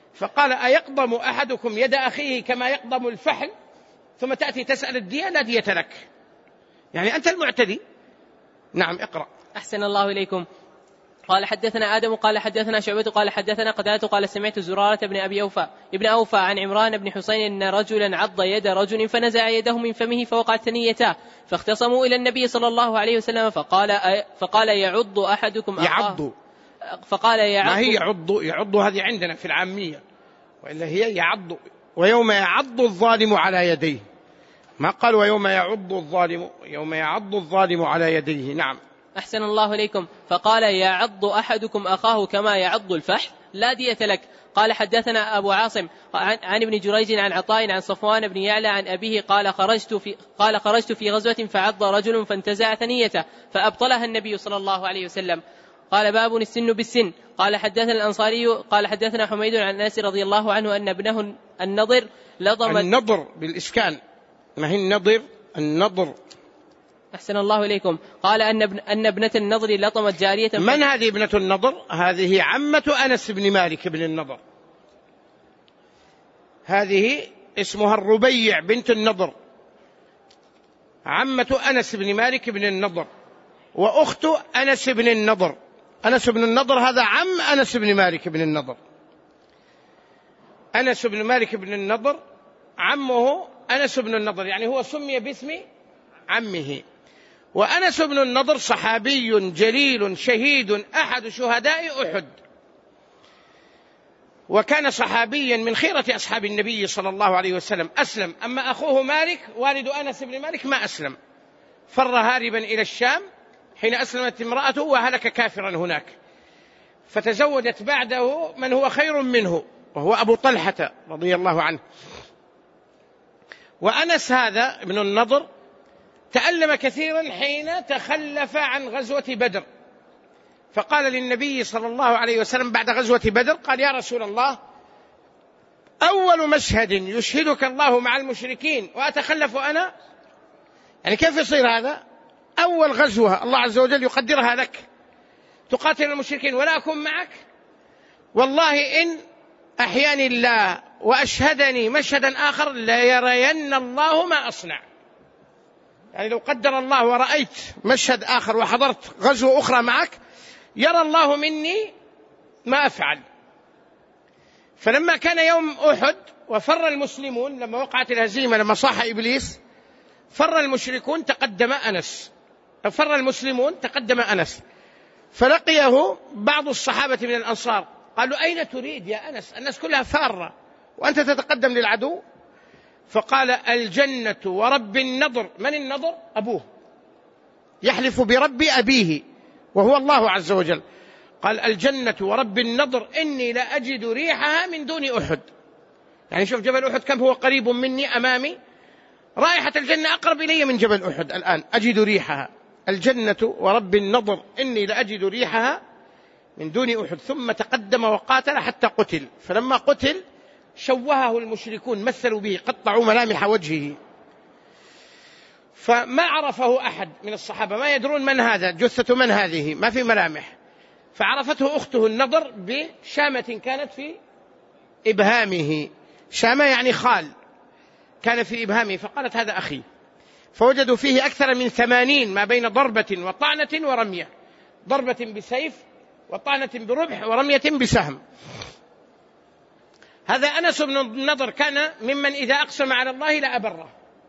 فقال أيقضم أحدكم يد أخيه كما يقضم الفحل ثم تأتي تسأل الدية؟ لا دية لك، يعني أنت المعتدي. نعم اقرأ. أحسن الله إليكم. قال حدثنا آدم قال حدثنا شعبة قال حدثنا قتادة قال سمعت زرارة ابن أوفى عن عمران بن حسين أن رجلا عض يد رجل فنزع يده من فمه فوقعت ثنيتاه فاختصموا إلى النبي صلى الله عليه وسلم فقال يعض أحدكم أخاه. فقال يعض. ما هي يعض هذه عندنا في العامية، وإلا هي يعض. ويوم يعض الظالم على يديه، ما قال ويوم يعض الظالم، يوم يعض الظالم على يديه. نعم. أحسن الله إليكم. فقال يعض أحدكم أخاه كما يعض الفحل لا دية لك. قال حدثنا أبو عاصم عن ابن جريج عن عطاء عن صفوان بن يعلى عن أبيه قال خرجت في غزوة فعض رجل فانتزع ثنيته فأبطلها النبي صلى الله عليه وسلم. قال باب السن بالسن. قال حدثنا الأنصاري قال حدثنا حميد عن أنس رضي الله عنه أن ابنه النضر لضم. النضر بالإسكان، ما هي النضر؟ النضر. أحسن الله إليكم. قال أن ابنة النضر لطمت جارية. من هذه ابنة النضر؟ هذه عمة أنس بن مالك بن النضر، هذه اسمها الربيع بنت النضر، عمة أنس بن مالك بن النضر وأخت أنس بن النضر. أنس بن النضر هذا عم أنس بن مالك بن النضر. أنس بن مالك بن النضر عمه أنس بن النضر، يعني هو سمي باسم عمه. وأنس بن النضر صحابي جليل شهيد أحد شهداء أحد، وكان صحابيا من خيرة أصحاب النبي صلى الله عليه وسلم، أسلم. أما أخوه مالك والد أنس بن مالك ما أسلم، فر هاربا إلى الشام حين أسلمت امرأته وهلك كافرا هناك، فتزوجت بعده من هو خير منه وهو أبو طلحة رضي الله عنه. وأنس هذا ابن النضر تألم كثيرا حين تخلف عن غزوة بدر، فقال للنبي صلى الله عليه وسلم بعد غزوة بدر، قال يا رسول الله أول مشهد يشهدك الله مع المشركين وأتخلف أنا، يعني كيف يصير هذا؟ أول غزوة الله عز وجل يقدرها لك تقاتل المشركين ولا أكون معك؟ والله إن أحياني الله وأشهدني مشهدا آخر لا يرين الله ما أصنع. يعني لو قدر الله ورأيت مشهد آخر وحضرت غزوة أخرى معك يرى الله مني ما أفعل. فلما كان يوم أحد وفر المسلمون، لما وقعت الهزيمة، لما صاح إبليس، فر المشركون تقدم أنس، فر المسلمون تقدم أنس، فلقيه بعض الصحابة من الأنصار قالوا أين تريد يا أنس؟ الناس كلها فارة وأنت تتقدم للعدو. فقال الجنة ورب النضر. من النضر؟ أبوه، يحلف برب أبيه وهو الله عز وجل. قال الجنة ورب النضر إني لا أجد ريحها من دون أحد. يعني شوف جبل أحد كم هو قريب مني أمامي، رائحة الجنة أقرب إلي من جبل أحد الآن أجد ريحها. الجنة ورب النضر إني لا أجد ريحها من دون أحد. ثم تقدم وقاتل حتى قتل، فلما قتل شوهه المشركون، مثلوا به، قطعوا ملامح وجهه، فما عرفه أحد من الصحابة، ما يدرون من هذا، جثة من هذه، ما في ملامح. فعرفته أخته النضر بشامة كانت في إبهامه، شامة يعني خال كان في إبهامه، فقالت هذا أخي. فوجدوا فيه أكثر من 80 ما بين ضربة وطعنة ورمية، ضربة بسيف وطعنة برمح ورمية بسهم. هذا أنس بن النضر كان ممن إذا أقسم على الله لا أبره،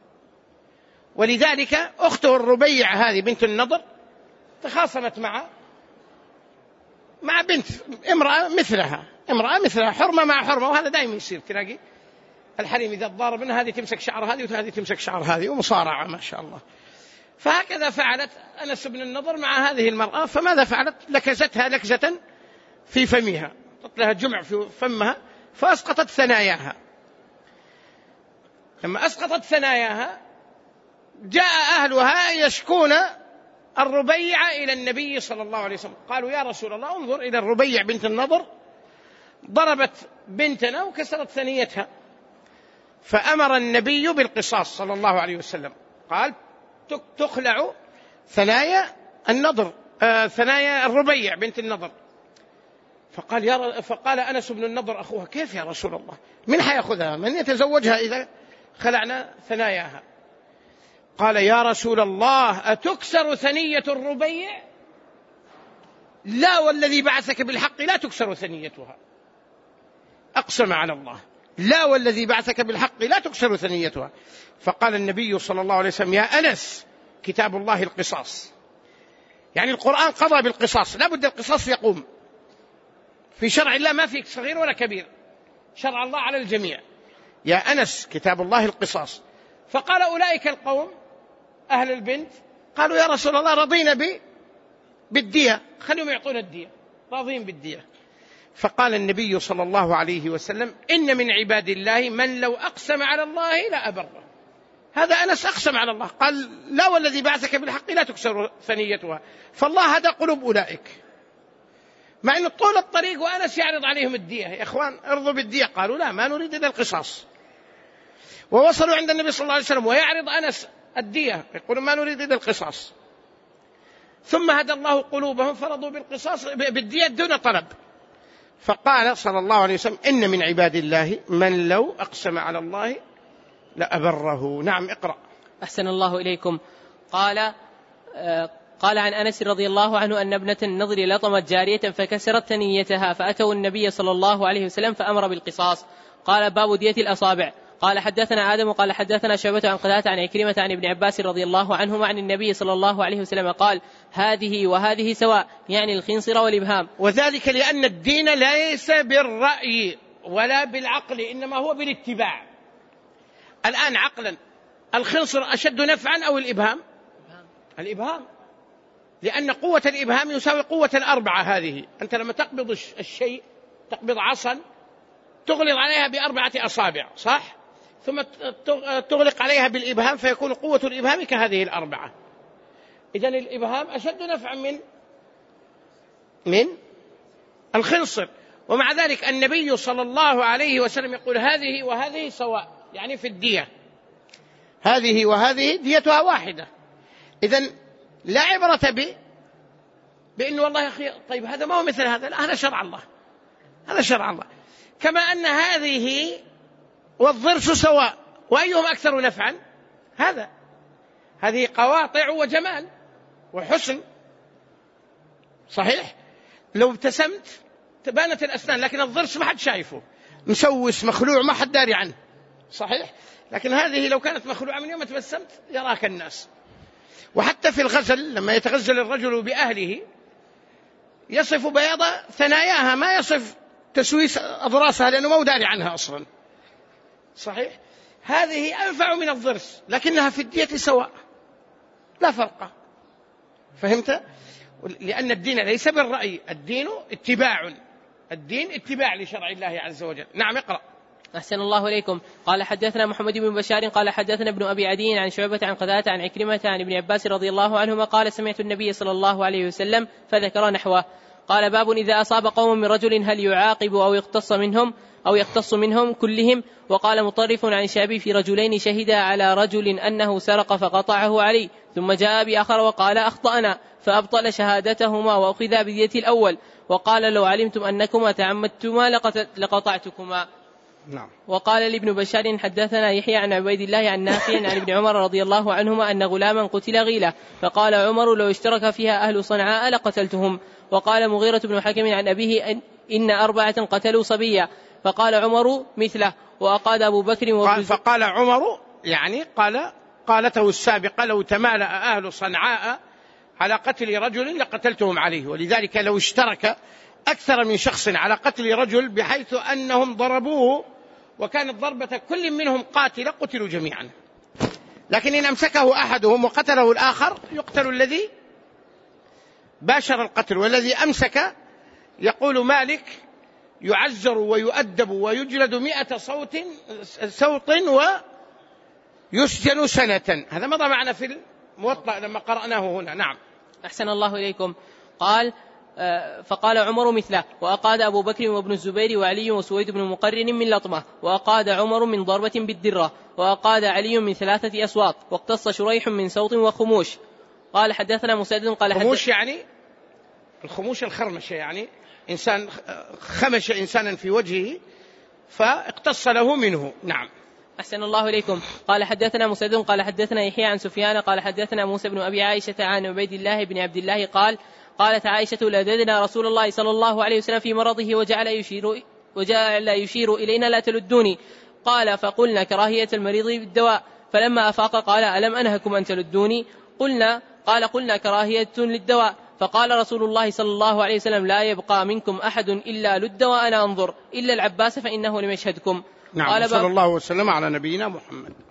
ولذلك أخته الربيع هذه بنت النضر تخاصمت مع بنت امرأة مثلها، حرمة مع حرمة. وهذا دائما يصير، تلاقي الحريم إذا تضاربنا هذه تمسك شعر هذه وهذه تمسك شعر هذه، ومصارعة ما شاء الله. فهكذا فعلت أنس بن النضر مع هذه المرأة. فماذا فعلت؟ لكزتها لكزة في فمها، حط لها جمع في فمها فأسقطت ثناياها. لما أسقطت ثناياها جاء أهلها يشكون الربيع إلى النبي صلى الله عليه وسلم، قالوا يا رسول الله انظر إلى الربيع بنت النضر ضربت بنتنا وكسرت ثنيتها. فأمر النبي بالقصاص صلى الله عليه وسلم، قال تخلع ثنايا النضر، ثنايا الربيع بنت النضر. فقال أنس بن النضر أخوها: كيف يا رسول الله؟ من حيأخذها؟ من يتزوجها إذا خلعنا ثناياها؟ قال: يا رسول الله، أتكسر ثنية الربيع؟ لا والذي بعثك بالحق لا تكسر ثنيتها. أقسم على الله: لا والذي بعثك بالحق لا تكسر ثنيتها. فقال النبي صلى الله عليه وسلم: يا أنس، كتاب الله القصاص، يعني القرآن قضى بالقصاص، لا بد القصاص يقوم في شرع الله، ما في صغير ولا كبير، شرع الله على الجميع. يا أنس، كتاب الله القصاص. فقال أولئك القوم أهل البنت قالوا: يا رسول الله، رضينا بالدية، خليهم يعطونا الدية، راضين بالدية. فقال النبي صلى الله عليه وسلم: إن من عباد الله من لو أقسم على الله لا أبره. هذا أنس أقسم على الله، قال: لا والذي بعثك بالحق لا تكسر ثنيتها. فالله هدى قلوب أولئك، مع أن طول الطريق وأنس يعرض عليهم الدية: يا إخوان ارضوا بالدية. قالوا: لا، ما نريد إلا القصاص. ووصلوا عند النبي صلى الله عليه وسلم ويعرض أنس الدية، يقولون: ما نريد إلا القصاص. ثم هدى الله قلوبهم فرضوا بالقصاص بالدية دون طلب. فقال صلى الله عليه وسلم: إن من عباد الله من لو أقسم على الله لأبره. نعم، اقرأ. أحسن الله إليكم. قال عن أنس رضي الله عنه أن ابنة النضر لطمت جارية فكسرت ثنيتها، فأتوا النبي صلى الله عليه وسلم فأمر بالقصاص. قال: باب دية الأصابع. قال: حدثنا آدم قال حدثنا شعبة عن قتادة عن عكرمة عن ابن عباس رضي الله عنهما عن النبي صلى الله عليه وسلم قال: هذه وهذه سواء، يعني الخنصر والإبهام. وذلك لأن الدين ليس بالرأي ولا بالعقل، إنما هو بالاتباع. الآن عقلا الخنصر أشد نفعا أو الإبهام؟ الإبهام، لأن قوة الإبهام يساوي قوة الأربعة. هذه أنت لما تقبض الشيء، تقبض عصا، تغلق عليها بأربعة أصابع، صح؟ ثم تغلق عليها بالإبهام، فيكون قوة الإبهام كهذه الأربعة. إذن الإبهام أشد نفعا من الخنصر. ومع ذلك النبي صلى الله عليه وسلم يقول: هذه وهذه سواء، يعني في الدية، هذه وهذه ديتها واحدة. إذن لا عبرة بأنه والله يا أخي طيب هذا ما هو مثل هذا، لا، هذا شرع الله، هذا شرع الله. كما أن هذه والضرس سواء، وأيهم أكثر نفعا؟ هذه قواطع وجمال وحسن، صحيح؟ لو ابتسمت تبانت الأسنان، لكن الضرس ما حد شايفه، مسوس مخلوع ما حد داري عنه، صحيح؟ لكن هذه لو كانت مخلوعة من يوم تبسمت يراك الناس. وحتى في الغزل لما يتغزل الرجل بأهله يصف بياض ثناياها، ما يصف تسويس أضراسها، لأنه ما داري عنها أصلا، صحيح؟ هذه أنفع من الضرس، لكنها في الدية سواء، لا فرق. فهمت؟ لأن الدين ليس بالرأي، الدين اتباع، الدين اتباع لشرع الله عز وجل. نعم، اقرأ. أحسن الله إليكم. قال: حدثنا محمد بن بشار قال حدثنا ابن أبي عدي عن شعبة عن قتادة عن عكرمة عن ابن عباس رضي الله عنهما قال: سمعت النبي صلى الله عليه وسلم فذكر نحوه. قال: باب إذا أصاب قوم من رجل هل يعاقب أو يقتص منهم كلهم. وقال مطرف عن شعبي: في رجلين شهدا على رجل أنه سرق فقطعه عليه، ثم جاء بآخر وقال: أخطأنا، فأبطل شهادتهما وأخذ بدية الأول. وقال: لو علمتم أنكما تعمدتما لقطعتكما. نعم. وقال لابن بشار: حدثنا يحيى عن عبيد الله عن نافع عن ابن عمر رضي الله عنهما أن غلاما قتل غيلة، فقال عمر: لو اشترك فيها أهل صنعاء لقتلتهم. وقال مغيرة بن حكم عن أبيه: إن 4 قتلوا صبيا، فقال عمر مثله. وأقاد أبو بكر فقال عمر، يعني قالته السابقة: لو تمالأ أهل صنعاء على قتل رجل لقتلتهم عليه. ولذلك لو اشترك أكثر من شخص على قتل رجل بحيث أنهم ضربوه وكانت ضربة كل منهم قاتلة قتلوا جميعا، لكن إن أمسكه أحدهم وقتله الآخر يقتل الذي باشر القتل. والذي أمسك يقول مالك: يعزر ويؤدب ويجلد 100 سوط ويسجن سنة. هذا مضى معنا في الموطأ لما قرأناه هنا. نعم. أحسن الله إليكم. قال: فقال عمر مثله. وأقاد أبو بكر وابن الزبير وعلي وسويد بن مقرن من لطمة. وأقاد عمر من ضربة بالدرة. وأقاد علي من 3 أصوات. واقتص شريح من صوت وخموش. قال: حدثنا مسدد قال: خموش يعني الخموش الخرمشة، يعني إنسان خمش إنسانا في وجهه فاقتص له منه. نعم. أحسن الله إليكم. قال حدثنا مسدد قال حدثنا يحيى عن سفيان قال حدثنا موسى بن أبي عائشة عن عبيد الله بن عبد الله قالت عائشة لددنا رسول الله صلى الله عليه وسلم في مرضه وجعل يشير إلينا لا تلدوني. قال فقلنا كراهية المريض بالدواء. فلما أفاق قال ألم أنهكم أن تلدوني؟ قلنا كراهية للدواء. فقال رسول الله صلى الله عليه وسلم لا يبقى منكم أحد إلا لد وأنا أنظر إلا العباس فإنه لم يشهدكم. نعم. صلى الله وسلم على نبينا محمد.